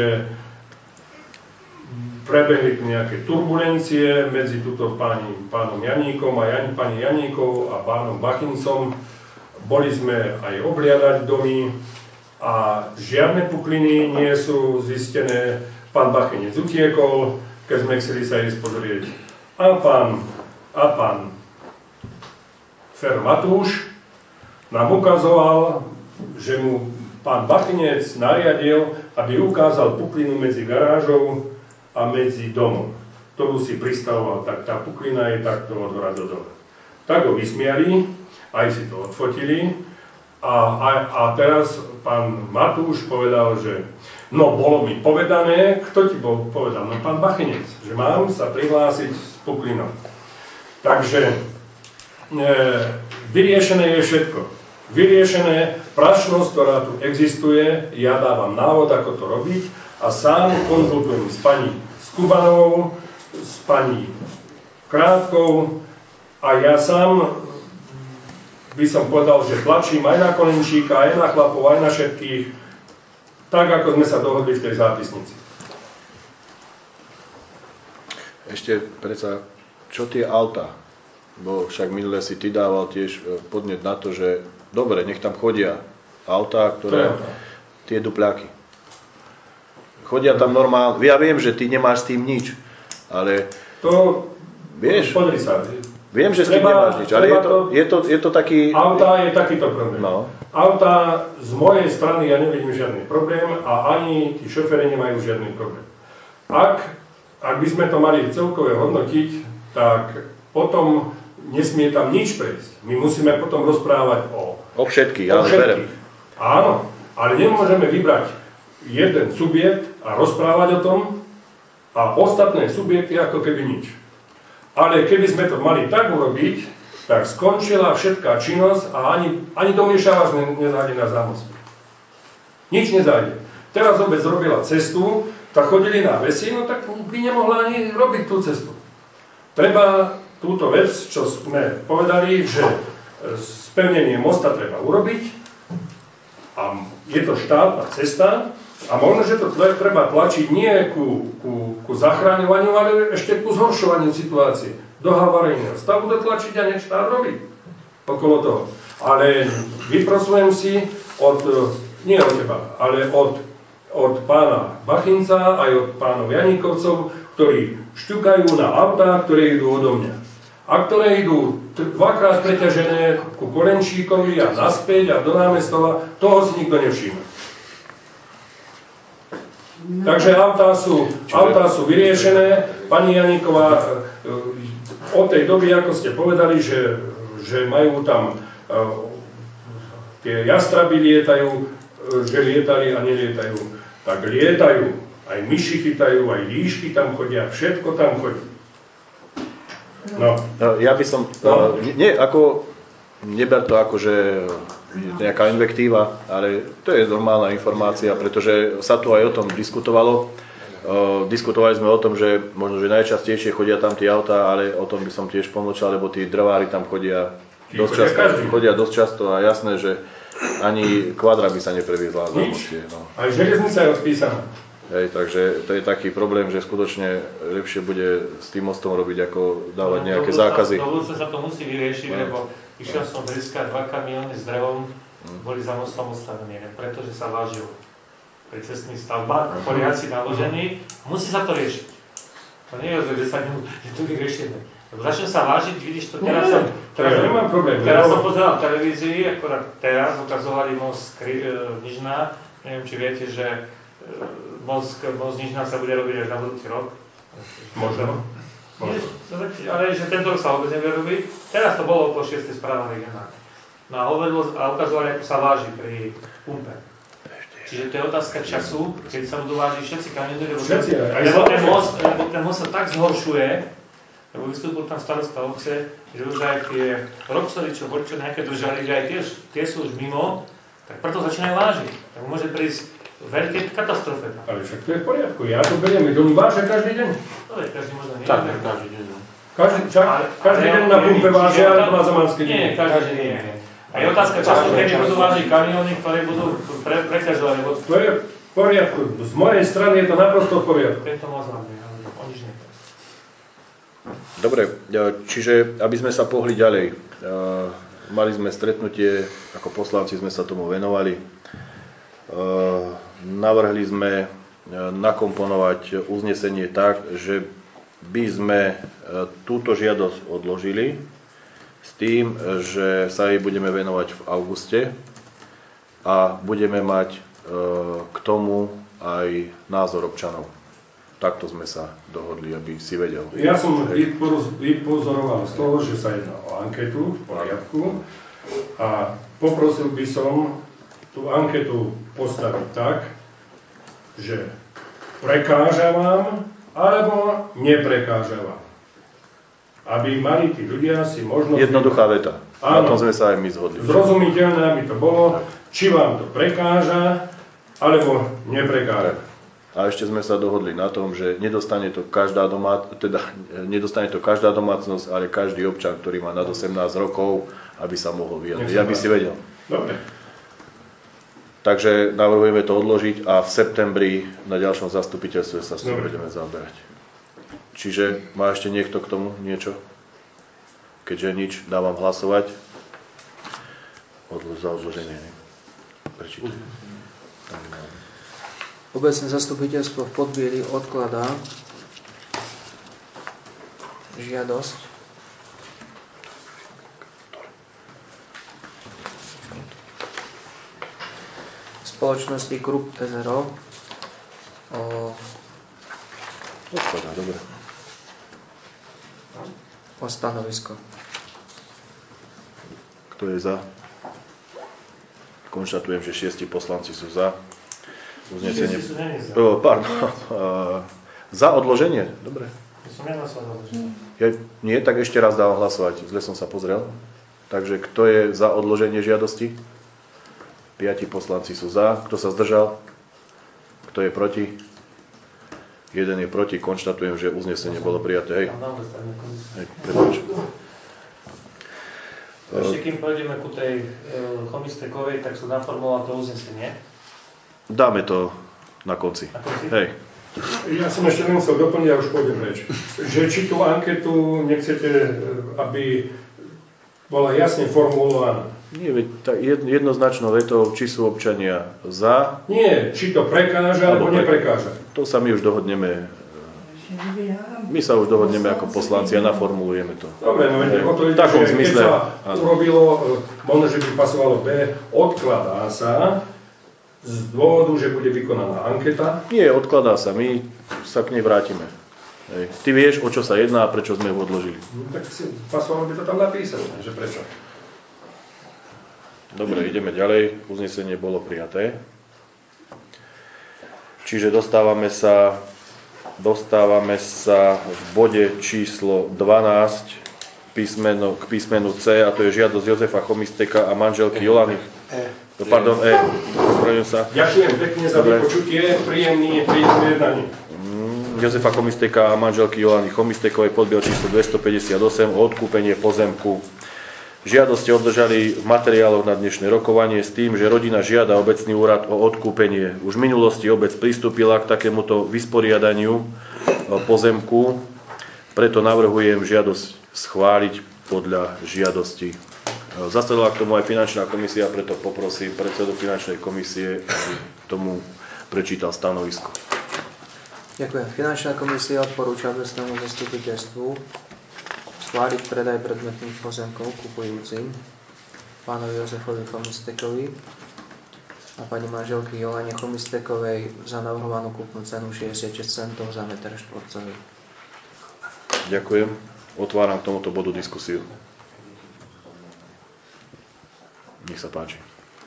prebehli nejaké turbulencie medzi túto páni, pánom Janíkom a Jan, pani Janíkov a pánom Bachincom. Boli sme aj obliadať domy a žiadne pukliny nie sú zistené. Pán Bachinec utiekol, keď sme chceli sa ísť pozrieť. A pán, a pán Fer Matúš nám ukazoval, že mu pán Bachinec nariadil, aby ukázal puklinu medzi garážou a medzi domom. Ktorú si pristavoval, tak tá puklina je takto od hora do dola. Tak ho vysmiali, aj si to odfotili a, a, a teraz pán Matúš povedal, že no bolo mi povedané, kto ti bol povedal? No pán Bachinec, že mám sa prihlásiť s puklinou. Takže e, vyriešené je všetko. Vyriešené, prašnosť, ktorá tu existuje, ja dávam návod, ako to robiť a sám konzultujem s pani Skubanovou, s pani Krátkou a ja sám by som povedal, že tlačím aj na Kolenčíka, aj na chlapov, aj na všetkých, tak ako sme sa dohodli v tej zápisnici. Ešte predsa, čo tie auta? Bo však minule si ty dával tiež podnet na to, že dobre, nech tam chodia autá, ktoré, tie dupľáky. Chodia tam normálne, ja viem, že ty nemáš s tým nič, ale to, vieš, podri sa, viem, že s tým nemáš nič, ale je to, je, to, je to taký... Autá je takýto problém. No. Autá z mojej strany ja nevidím žiadny problém a ani tí šoféri nemajú žiadny problém. Ak, ak by sme to mali celkové hodnotiť, tak potom nesmie tam nič prejsť. My musíme potom rozprávať o... O všetkých, o ale všetkých. berem. Áno, ale nemôžeme vybrať jeden subjekt a rozprávať o tom a ostatné subjekty ako keby nič. Ale keby sme to mali tak urobiť, tak skončila všetká činnosť a ani, ani domiešavač nezájde na zámost. Nič nezájde. Teraz obec robila cestu, tak chodili na vesi, no tak by nemohla ani robiť tú cestu. Treba túto vec, čo sme povedali, že spevnenie mosta treba urobiť a je to štátna cesta a možno, že to treba tlačiť nie ku, ku, ku zachráňovaniu, ale ešte ku zhoršovaniu situácie. Do havarijného stavu dotlačiť a nech štát robí okolo toho. Ale vyprosujem si od, nie od teba, ale od, od pána Bachinca aj od pánov Janíkovcov, ktorí šťukajú na autá, ktoré idú odo mňa. A ktoré idú dvakrát preťažené ku Kolenčíkovi a naspäť a do námestova, toho si nikto nevšíma. No. Takže autá sú, autá sú vyriešené. Pani Janíková, od tej doby, ako ste povedali, že, že majú tam uh, tie jastraby lietajú, že lietali a nelietajú, tak lietajú. Aj myši chytajú, aj líšky tam chodia, všetko tam chodí. No. Ja by som, no. nie, ako, neber to ako, že nejaká invektíva, ale to je normálna informácia, pretože sa tu aj o tom diskutovalo. Uh, diskutovali sme o tom, že možno, že najčastejšie chodia tam tie autá, ale o tom by som tiež pomlčal, lebo tí drvári tam chodia dosť často, chodia dosť často a jasné, že ani kvadra by sa nepreviezla za moste. No. Aj železnica je odpísaná. Hej, takže to je taký problém, že skutočne lepšie bude s tým mostom robiť, ako dávať nejaké do zákazy. Do budúce sa to musí vyriešiť, no. Lebo išiel som získať dva kamióny s drevom, hmm. boli za mostom odstavené, pretože sa vážilo. Pri cestných stavbách, poriadci naložení, musí sa to riešiť. To nie je, že sa ne, že to vyriešime. Lebo začne sa vážiť, vidíš to teraz som, teraz, ja nemám problém. Teraz som pozeral v televízii, akorát teraz ukazovali most Nižná, neviem, či viete, že most, most Nižná sa bude robiť až na budúci rok. Možno. Nie, ale že tento rok sa vôbec nebude robiť. Teraz to bolo okolo šiestej správa regionálne. No a, hovorilo, a ukazovali, ako sa váži pri pumpe. Čiže to je otázka času, keď sa budú vážiť všetci kamiony, lebo, všetci, lebo, ten most, lebo ten most sa tak zhoršuje, lebo vystúpil tam starosta obce, že už aj tie roxory, čo boli, čo nejaké držali, že aj tie, tie sú už mimo, tak preto začínajú vážiť. Tak môže prísť veľké katastrofe. Ale však to je v poriadku, ja to beriem, oni vážia každý deň. No veď, každý možno nie. Tak, každý deň. Každý, čak, ale, každý deň na pumpe vážia, ale to na Zamánskej deň. Nie, každý deň nie. A je otázka času, kedy budú vážiť kamióny, ktoré budú pre, preťažovať, lebo... To je v poriadku. Z mojej strany je to naprosto v poriadku. Tento most vám nie, ale o nič nie. Dobre, čiže aby sme sa pohli ďalej, mali sme stretnutie, ako poslanci sme sa tomu venovali, navrhli sme nakomponovať uznesenie tak, že by sme túto žiadosť odložili, s tým, že sa jej budeme venovať v auguste a budeme mať e, k tomu aj názor občanov. Takto sme sa dohodli, aby si vedel. Ja som vypozoroval z toho, že sa jedná o anketu v poriadku a poprosil by som tú anketu postaviť tak, že prekáža vám alebo neprekáža vám. Aby mali tí ľudia si možnosť... Jednoduchá veta. Áno, na tom sme sa aj my zhodli. Zrozumiteľné, aby to bolo, či vám to prekáža, alebo neprekáža. a ešte sme sa dohodli na tom, že nedostane to každá domá, teda nedostane to každá domácnosť, ale každý občan, ktorý má nad osemnásť rokov, aby sa mohol vyjadriť. Ja by si vedel. Dobre. Takže navrhujeme to odložiť a v septembri na ďalšom zastupiteľstve sa s tým budeme zaoberať. Čiže má ešte niekto k tomu niečo? Keďže nič, dávam hlasovať. Odlo- za odloženie. Prečítaj. Obecné zastupiteľstvo v Podbieli odkladá žiadosť spoločnosti Krupp es er o o odkladá, dobre. o stanovisko. Kto je za? Konštatujem, že šiesti poslanci sú za. Uznesenie. Oh, pardon. Za odloženie? Dobre. Ja, nie, tak ešte raz dávam hlasovať. Zle som sa pozrel. Takže kto je za odloženie žiadosti? Piati poslanci sú za. Kto sa zdržal? Kto je proti? Jeden je proti. Konštatujem, že uznesenie bolo prijaté. Hej. Hej, prepáč. Ešte kým pôjdeme ku tej Chomistekovej, tak sú naformulovať to uznesenie. Dáme to na konci. Na konci? Hej. Ja som ešte nemusel doplniť a už pôjdem reč. Že či tú anketu nechcete, aby bola jasne formulovaná. Nie, veď tak jednoznačnou vetou, či sú občania za... Nie, či to prekáže alebo neprekáže. To sa my už dohodneme. My sa už dohodneme ako poslanci a naformulujeme to. Dobre, no veď o to ide, že keď sa urobilo, možno, že by pasovalo B, odkladá sa z dôvodu, že bude vykonaná anketa. Nie, odkladá sa, my sa k nej vrátime. Hej. Ty vieš, o čo sa jedná a prečo sme ho odložili. No, tak si pasovalo by to tam napísať, že prečo. Dobre, ideme ďalej. Uznesenie bolo prijaté. Čiže dostávame sa, dostávame sa v bode číslo dvanásť písmeno, k písmenu C, a to je žiadosť Jozefa Chomisteka a manželky Jolany. No, pardon, E. Ospravedlňujem sa. Ďakujem pekne za vypočutie. Príjemný, príjemný jednanie. Mm, Jozefa Chomisteka a manželky Jolany Chomistekovej, podbiel číslo dvestopäťdesiatosem o odkúpenie pozemku. Žiadosti obdržali v materiáloch na dnešné rokovanie s tým, že rodina žiada obecný úrad o odkúpenie. Už v minulosti obec pristúpila k takémuto vysporiadaniu pozemku, preto navrhujem žiadosť schváliť podľa žiadosti. Zasadala k tomu aj finančná komisia, preto poprosím predsedu finančnej komisie, aby tomu prečítal stanovisko. Ďakujem. Finančná komisia odporúča obecnému zastupiteľstvu schváliť predaj predmetných pozemkov kupujúcim pánovi Jozefovi Chomistekovi a pani manželky Jolane Chomistekovej za navrhovanú kúpnu cenu šesťdesiatšesť centov za meter štvorcový. Ďakujem. Otváram k tomuto bodu diskusiu. Nech sa páči.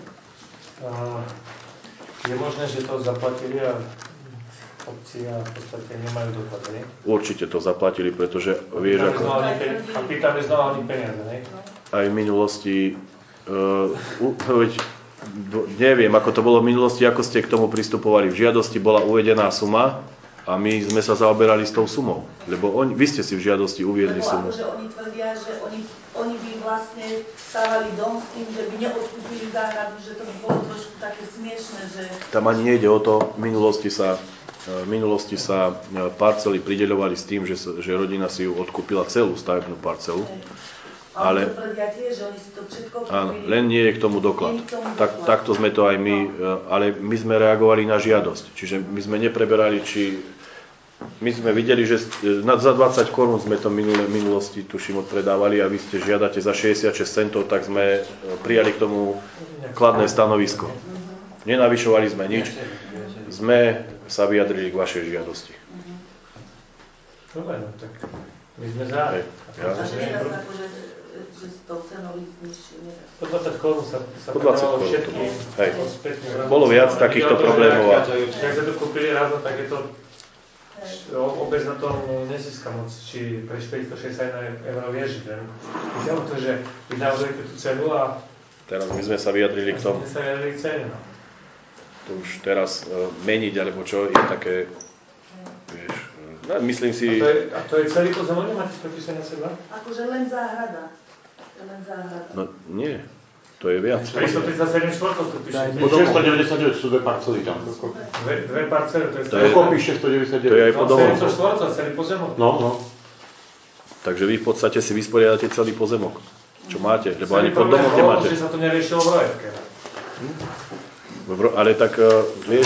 Je možné, že to zaplatili a obci a v podstate nemajú doklad, ne? Určite to zaplatili, pretože vieš ako... A pýtame znova oni peniaze, ne? Aj v minulosti, uh, uh, neviem, ako to bolo v minulosti, ako ste k tomu pristupovali. V žiadosti bola uvedená suma a my sme sa zaoberali s tou sumou. Lebo on, vy ste si v žiadosti uviedli sumu. Lebo akože oni tvrdia, že oni, oni by vlastne stávali dom s tým, že by neodkúpili záhradu, že to by bolo trošku také smiešné, že... Tam ani nejde o to, v minulosti sa... V minulosti sa parcely prideľovali s tým, že, že rodina si ju odkúpila celú stavebnú parcelu. Ale to tvrdia tiež, že oni si to všetko kúpili. Áno, len nie je k tomu doklad. Tak, takto sme to aj my, ale my sme reagovali na žiadosť. Čiže my sme nepreberali, či... My sme videli, že za dvadsať korún sme to minulé minulosti, tuším, odpredávali a vy ste žiadate za šesťdesiatšesť centov, tak sme prijali k tomu kladné stanovisko. Nenavyšovali sme nič. Sme sa vyjadrili k vašej žiadosti. Dobre, no tak my sme za. Hej, ja. A že teraz akože, že s tou cenou ísť nižšie nedá. Po dvadsať korún sa, sa po dvadsať korún všetkým. Hej. Bolo viac takýchto problémov. A... Ak sa to kúpili ráno, tak je to obec na tom nezíska moc, či pre päťstošesťdesiatjeden eur vieš, že ide o to, že vy navrhujete tú cenu a teraz my sme sa vyjadrili k tomu. My sme sa vyjadrili k cene, no. to už teraz uh, meniť, alebo čo, je také, vieš, no, myslím si... A to je, a to je celý pozemok, nemáte prepísané seba? Akože len záhrada. Len záhrada. No nie, to je viac. tristotridsaťsedem štvorcov to píše. šesťstodeväťdesiatdeväť sú dve parcely tam. Dve, dve parcely, to je... To je, dokopy šesťstodeväťdesiatdeväť. To je aj po domoch. sedemsto štvorcov, celý pozemok. No, no. Takže vy v podstate si vysporiadate celý pozemok, čo máte, lebo celý ani pod domov nemáte. že sa to neriešilo v projektke. Hm? Ale tak, uh, vieš...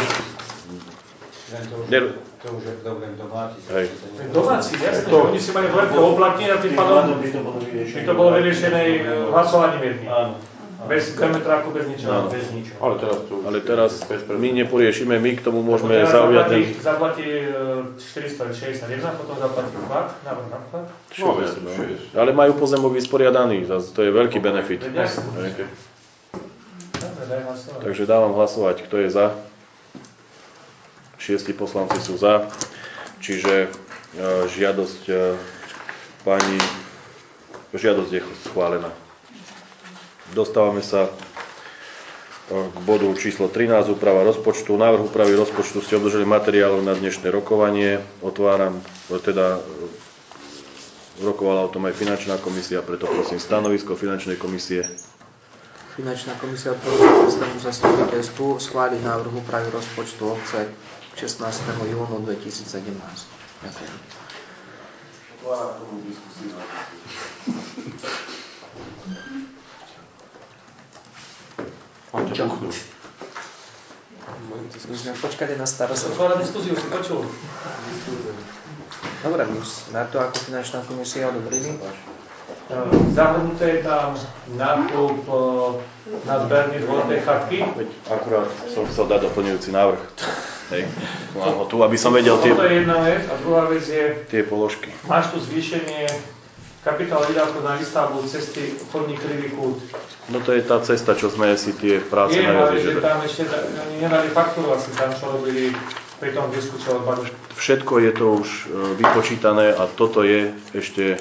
To, to už je problém domáci. Hej. Domáci, jasne, to... oni si mali projektku oplatniť a tým pádom by to bolo vyriešené hlasovaním jedným. Bez geometráku, bez ničoho. Bez ničoho. Ale teraz, to Ale teraz my neporiešime, my k tomu môžeme zaujať... Zaplatí, zaplatí štyristošesťdesiatjeden, potom zaplatí vklad, návrh na vklad. No, no. Ale majú pozemok vysporiadaný, to je veľký benefit. Takže dávam hlasovať, kto je za. Šiesti poslanci sú za, čiže uh, žiadosť uh, pani, žiadosť je schválená. Dostávame sa uh, k bodu číslo trinásť, úprava rozpočtu. Návrh úpravy rozpočtu ste obdržali materiálov na dnešné rokovanie. Otváram, teda uh, rokovala o tom aj finančná komisia, preto prosím stanovisko finančnej komisie. Finančná komisia odporúča ústavnému zastupiteľstvu schváliť návrh úpravy rozpočtu obce šestnásteho júna dvetisícsedemnásť. Ďakujem. Otváram tomu diskusiu. Musíme počkať na starostu. Otváram diskusiu, si počul. Dobre, my sme to ako finančná komisia odobrili. Zahrnuté je tam nákup na zberný dvor tej chatky. Veď akurát som chcel dať doplňujúci návrh. Hej, mám ho tu, aby som vedel tie... Toto je jedna vec a druhá vec je... Tie položky. Máš tu zvýšenie kapitál výdavkov na výstavbu cesty chodník Krivý kút. No to je tá cesta, čo sme si tie práce Je, ale že najviac tam ešte, oni nedali faktúru asi tam, čo robili pri tom disku, čo odbadli. Všetko je to už vypočítané a toto je ešte...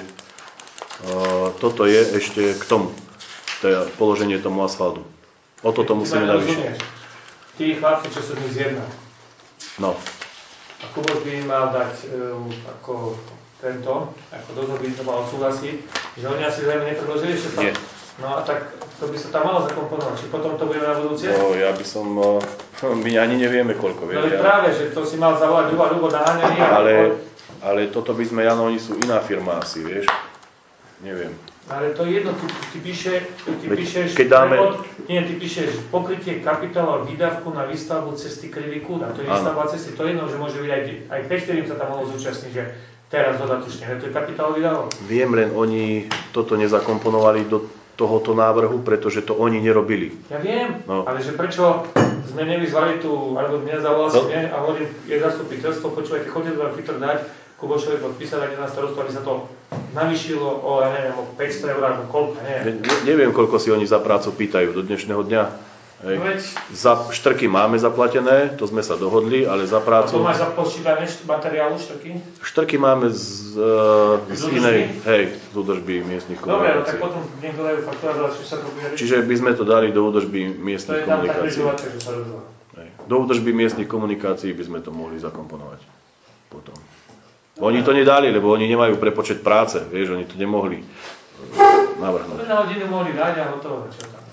Uh, toto je ešte k tomu. To je položenie tomu asfaltu. O toto musíme navýšiť. Tí chlapci, čo sú dnes jedna. No. A Kuboš by im mal dať um, ako tento, ako dozor by to mal odsúhlasiť, že oni asi zrejme nepredložili ešte tam. No a tak to by sa tam malo zakomponovať. Či potom to budeme na budúcie? No, ja by som... Uh, my ani nevieme, koľko. No ale práve, že to si mal zavolať Ľuba, Ľubo naháňaný. Ale, ale toto by sme, Jano, oni sú iná firma asi, vieš? Neviem. Ale to je jedno, ty, ty, píše, ty Veď, píšeš, keď dáme... prevod, nie, ty píšeš pokrytie kapitálu a výdavku na výstavbu cesty Krivý kút. A to je výstavba cesty, to je jedno, že môže byť aj, aj päť firiem sa tam mohlo zúčastniť, že teraz dodatočne, to je kapitálový výdavok. Viem, len oni toto nezakomponovali do tohoto návrhu, pretože to oni nerobili. Ja viem, no. Ale že prečo sme nevyzvali tu, alebo mňa zavolal si mne a hovorím, je zastupiteľstvo, počúvajte, chodite do Twitter dať, Kubošovi podpísať aj na starostu, aby sa to navýšilo o, ja neviem, o päťsto eur, alebo koľko, neviem. Ne, neviem, koľko si oni za prácu pýtajú do dnešného dňa. Hej. No veď... Za štrky máme zaplatené, to sme sa dohodli, ale za prácu... A to máš započítané materiálu štrky? Štrky máme z, uh, z, z inej, hej, z údržby miestnych komunikácií. Dobre, tak potom niekto dajú faktúra, či sa to bude... Čiže by sme to dali do údržby miestnych komunikácií. To je tam tak že sa rozhodla. Do údržby miestnych komunikácií by sme to mohli zakomponovať potom. Oni to nedali, lebo oni nemajú prepočet práce, vieš, oni to nemohli navrhnúť. To na hodinu mohli dať a hotovo, čo tam.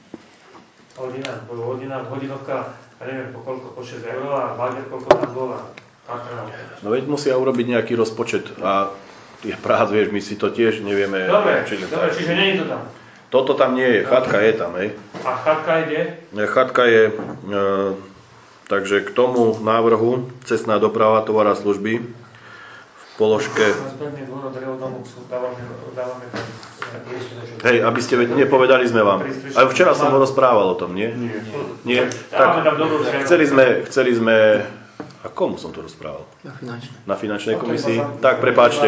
Hodina, hodina, hodinovka, ja neviem, po koľko, po šesť eur a bager koľko tam bola. No veď musia urobiť nejaký rozpočet a je prác, vieš, my si to tiež nevieme. Dobre, či dobre, čiže nie je to tam. Toto tam nie je, chatka je tam, hej. A chatka ide? Chatka je, e, takže k tomu návrhu cestná doprava, tovar a služby v položke... Hej, aby ste vedeli, nepovedali sme vám. Aj včera som ho rozprával o tom, nie? Nie. Nie? Tak, chceli sme, chceli sme... A komu som to rozprával? Na finančnej. Na finančnej komisii? Tak, prepáčte.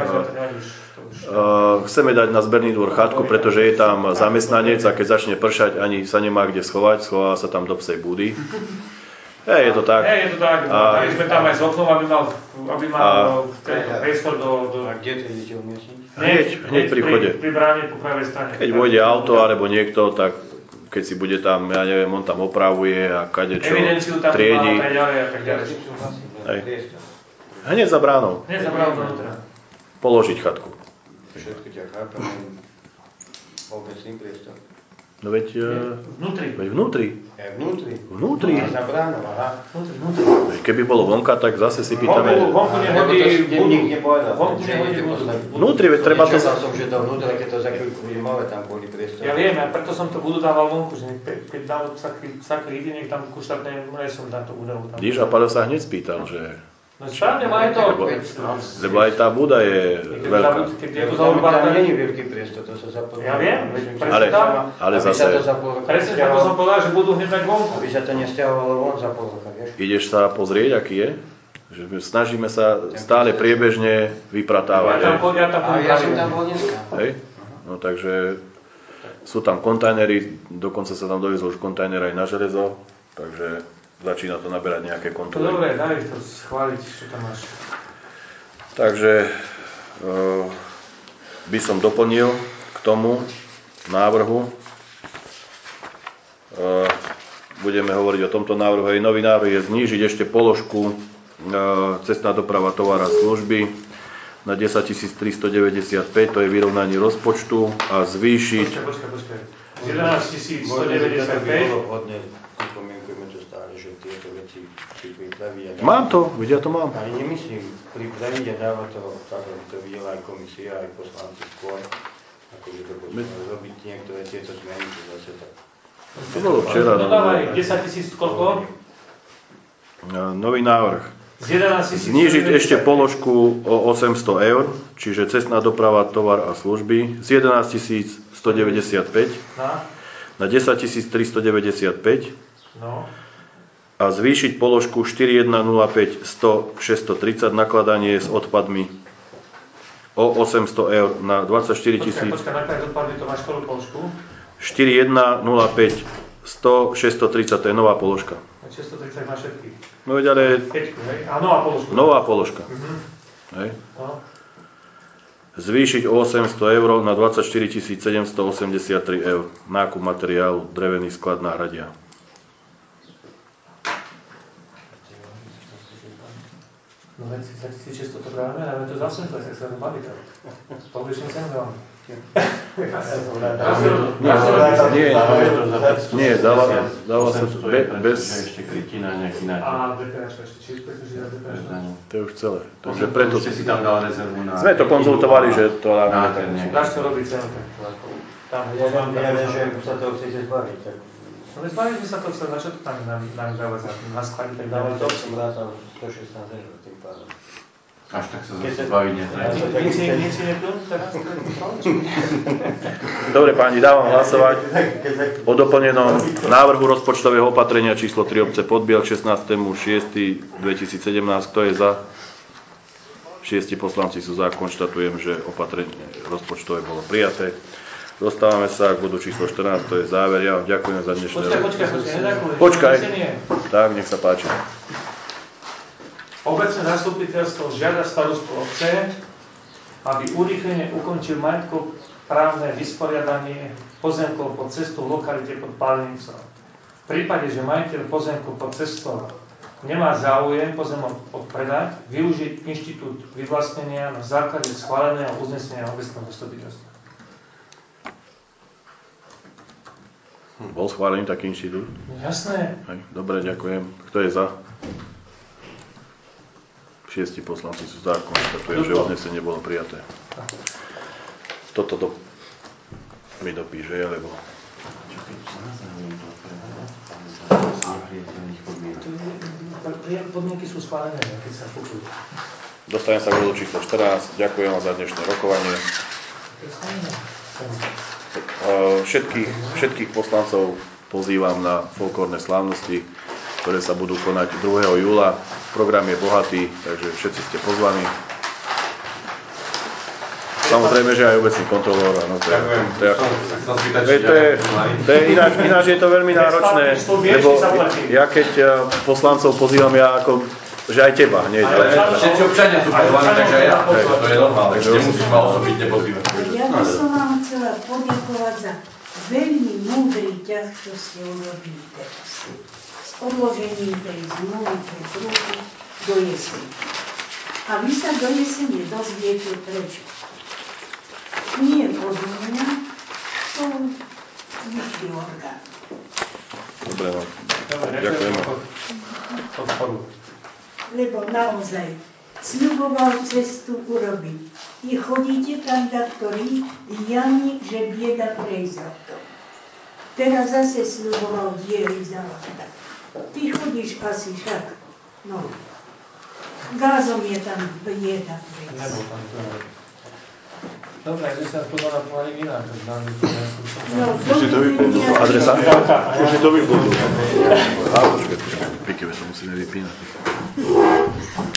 Uh, chceme dať na zberný dvor chatku, pretože je tam zamestnanec a keď začne pršať, ani sa nemá kde schovať, schová sa tam do psej búdy. Hej, je to tak. Hej, je to tak. A, sme tam aj s oknom, aby mal, aby mal a, tento priestor do, do... A kde to idete umiestniť? Hneď, hneď pri vchode. Pri, pri bráne po pravej strane. Keď vôjde auto alebo niekto, tak keď si bude tam, ja neviem, on tam opravuje a kadečo Evidenciu tam triedi. má a tak ďalej a tak ďalej. Hej. Hneď za bránou. Hneď za bránou vnútra. Položiť chatku. Všetko ťa chápem, len obecný priestor. No veď... Vnútri. Veď vnútri. Je vnútri. Vnútri. A za bránou, aha. Vnútri, vnútri. Veď keby bolo vonka, tak zase si pýtame... Vonku, vonku nehodí budu. Vonku nehodí budu. Vnútri, veď treba to... Nečakal som, že to vnútri, keď to za chvíľku bude malé, tam boli priestor. Ja viem, a preto som to budu dával vonku, že keď dám vsaký ide, nech tam kuštatné, ja som tam to budovu. Vidíš, a Paľo sa hneď spýtal, že... No správne, má je to. Lebo, lebo aj tá buda je veľká. Keď je to zaurbané, tam nie je veľký priestor, to sa zapomína. Ja viem, ale, ale zase... Presne tak som povedal, že budú hneď tak vonku. Aby sa to nestiahovalo von za pol roka, vieš? Ideš sa pozrieť, aký je? Že snažíme sa stále priebežne vypratávať. Ja tam bol, ja tam bol. A ja som tam bol dneska. Hej? No takže sú tam kontajnery, dokonca sa tam dovezol už kontajner aj na železo, takže začína to naberať nejaké kontroly. To dobre, daj to schváliť, čo tam máš. Takže e, by som doplnil k tomu návrhu. E, budeme hovoriť o tomto návrhu. Aj nový návrh je znížiť ešte položku e, cestná doprava, tovar a služby na desaťtisíc tristodeväťdesiatpäť, to je vyrovnanie rozpočtu, a zvýšiť... Počkaj, počkaj, počkaj. jedenásťtisíc stodeväťdesiatpäť. Pripomienkujeme to stále, že tieto veci si pripraví a... Mám to, vidia, to mám. Ale nemyslím pripraviť a dávať to tak, aby to videla aj komisia, aj poslanci skôr. Akože to potrebujeme robiť niektoré tieto zmeny, že zase tak... To bolo včera. No dávaj, desaťtisíc koľko? Nový návrh. Z znížiť ešte položku o osemsto eur, čiže cestná doprava, tovar a služby, z jedenásťtisíc stodeväťdesiatpäť na, na desaťtisíc tristodeväťdesiatpäť no. A zvýšiť položku štyri tisíc päť sto šesťstotridsať nakladanie s odpadmi o osemsto eur na dvadsaťštyri tisíc. Počkaj, počkaj, nakladanie s odpadmi, to máš ktorú položku? štyri tisíc päť sto šesťstotridsať, to je nová položka. šesťstotridsať má všetky. No veď ale... Peťku, hej? A nová položka. Nová položka. Mhm. Hej. No. Zvýšiť o osemsto eur na dvadsaťštyri tisíc sedemstoosemdesiattri eur. Nákup materiálu, drevený sklad náhradia. No veď za tisícšesťsto to dáme, ale to za osemsto, tak sa to baví tak. Polovičný sem dávam. Nie, nie, dáva, dáva sa to be, bez... ešte krytina, nejaký náček. A deperáčka ešte, či pretože za deperáčka. To je už celé. Takže preto si tam dal rezervu na... Sme to konzultovali, že to dáme tak. Dáš to robiť celé. Tam ja neviem, že sa toho chcete zbaviť. No veď zbaviť by sa to chcel, na čo to tam nám dávať na sklade, tak dávať to. Som rátal stošestnásť eur tým pádom. Až tak sa zase zbaviť netreba. Nic si neplúť teraz? Dobre páni, dávam hlasovať o doplnenom návrhu rozpočtového opatrenia číslo tri obce Podbiel k šestnástemu šiesteho dvetisícsedemnásť. Kto je za? Šiesti poslanci sú za. Konštatujem, že opatrenie rozpočtové bolo prijaté. Dostávame sa k bodu číslo štrnásť, to je záver. Ja vám ďakujem za dnešné... Počkaj, počkaj, počkaj, počkaj. Tak, nech sa páči. Obecné zastupiteľstvo žiada starostu obce, aby urýchlene ukončil majetkoprávne vysporiadanie pozemkov pod cestou v lokalite pod Pálnicou. V prípade, že majiteľ pozemkov pod cestou nemá záujem pozemok odpredať, využiť inštitút vyvlastnenia na základe schváleného uznesenia obecného zastupiteľstva. Bol schválený taký inštitút? Jasné. Hej, dobre, ďakujem. Kto je za? Šiesti poslanci sú za. Konštatujem, že uznesenie bolo prijaté. Toto do... mi dopíše, alebo... Podmienky sú schválené, keď sa kupujú. Dostanem sa k bodu číslo štrnásť. Ďakujem vám za dnešné rokovanie. Všetkých, všetkých poslancov pozývam na folklórne slávnosti, ktoré sa budú konať druhého júla. Program je bohatý, takže všetci ste pozvaní. Samozrejme, že aj obecný kontrolór. No, to je, to je, to je, to je, to je ináč, ináč je to veľmi náročné, lebo ja keď poslancov pozývam, ja ako, že aj teba hneď. Ale všetci občania sú pozvaní, takže aj ja, to je normálne, že nemusíš ma osobitne pozývať. Ja by som vám chcela poďakovať za veľmi múdry ťah, čo ste urobili teraz. S odložením tej zmluvy pre druhú do jesene. A vy sa do jesene dozviete prečo. Nie podľa mňa, to vyšší orgán. Dobre, no. Ďakujeme. Lebo naozaj sľuboval cestu urobiť. I chodíte tam taktori jami, že bieda prejsť. Teraz zase sľuboval diery zalátať. Ty chodíš asi však. No. Gázom je tam bieda prejsť. Nebol tam to. Dobre, že sa to dá povedať inak. Už si to vypnul. Adresa? Už si to vypnul. Á, počkaj, počkaj. Piky, to musíme vypínať.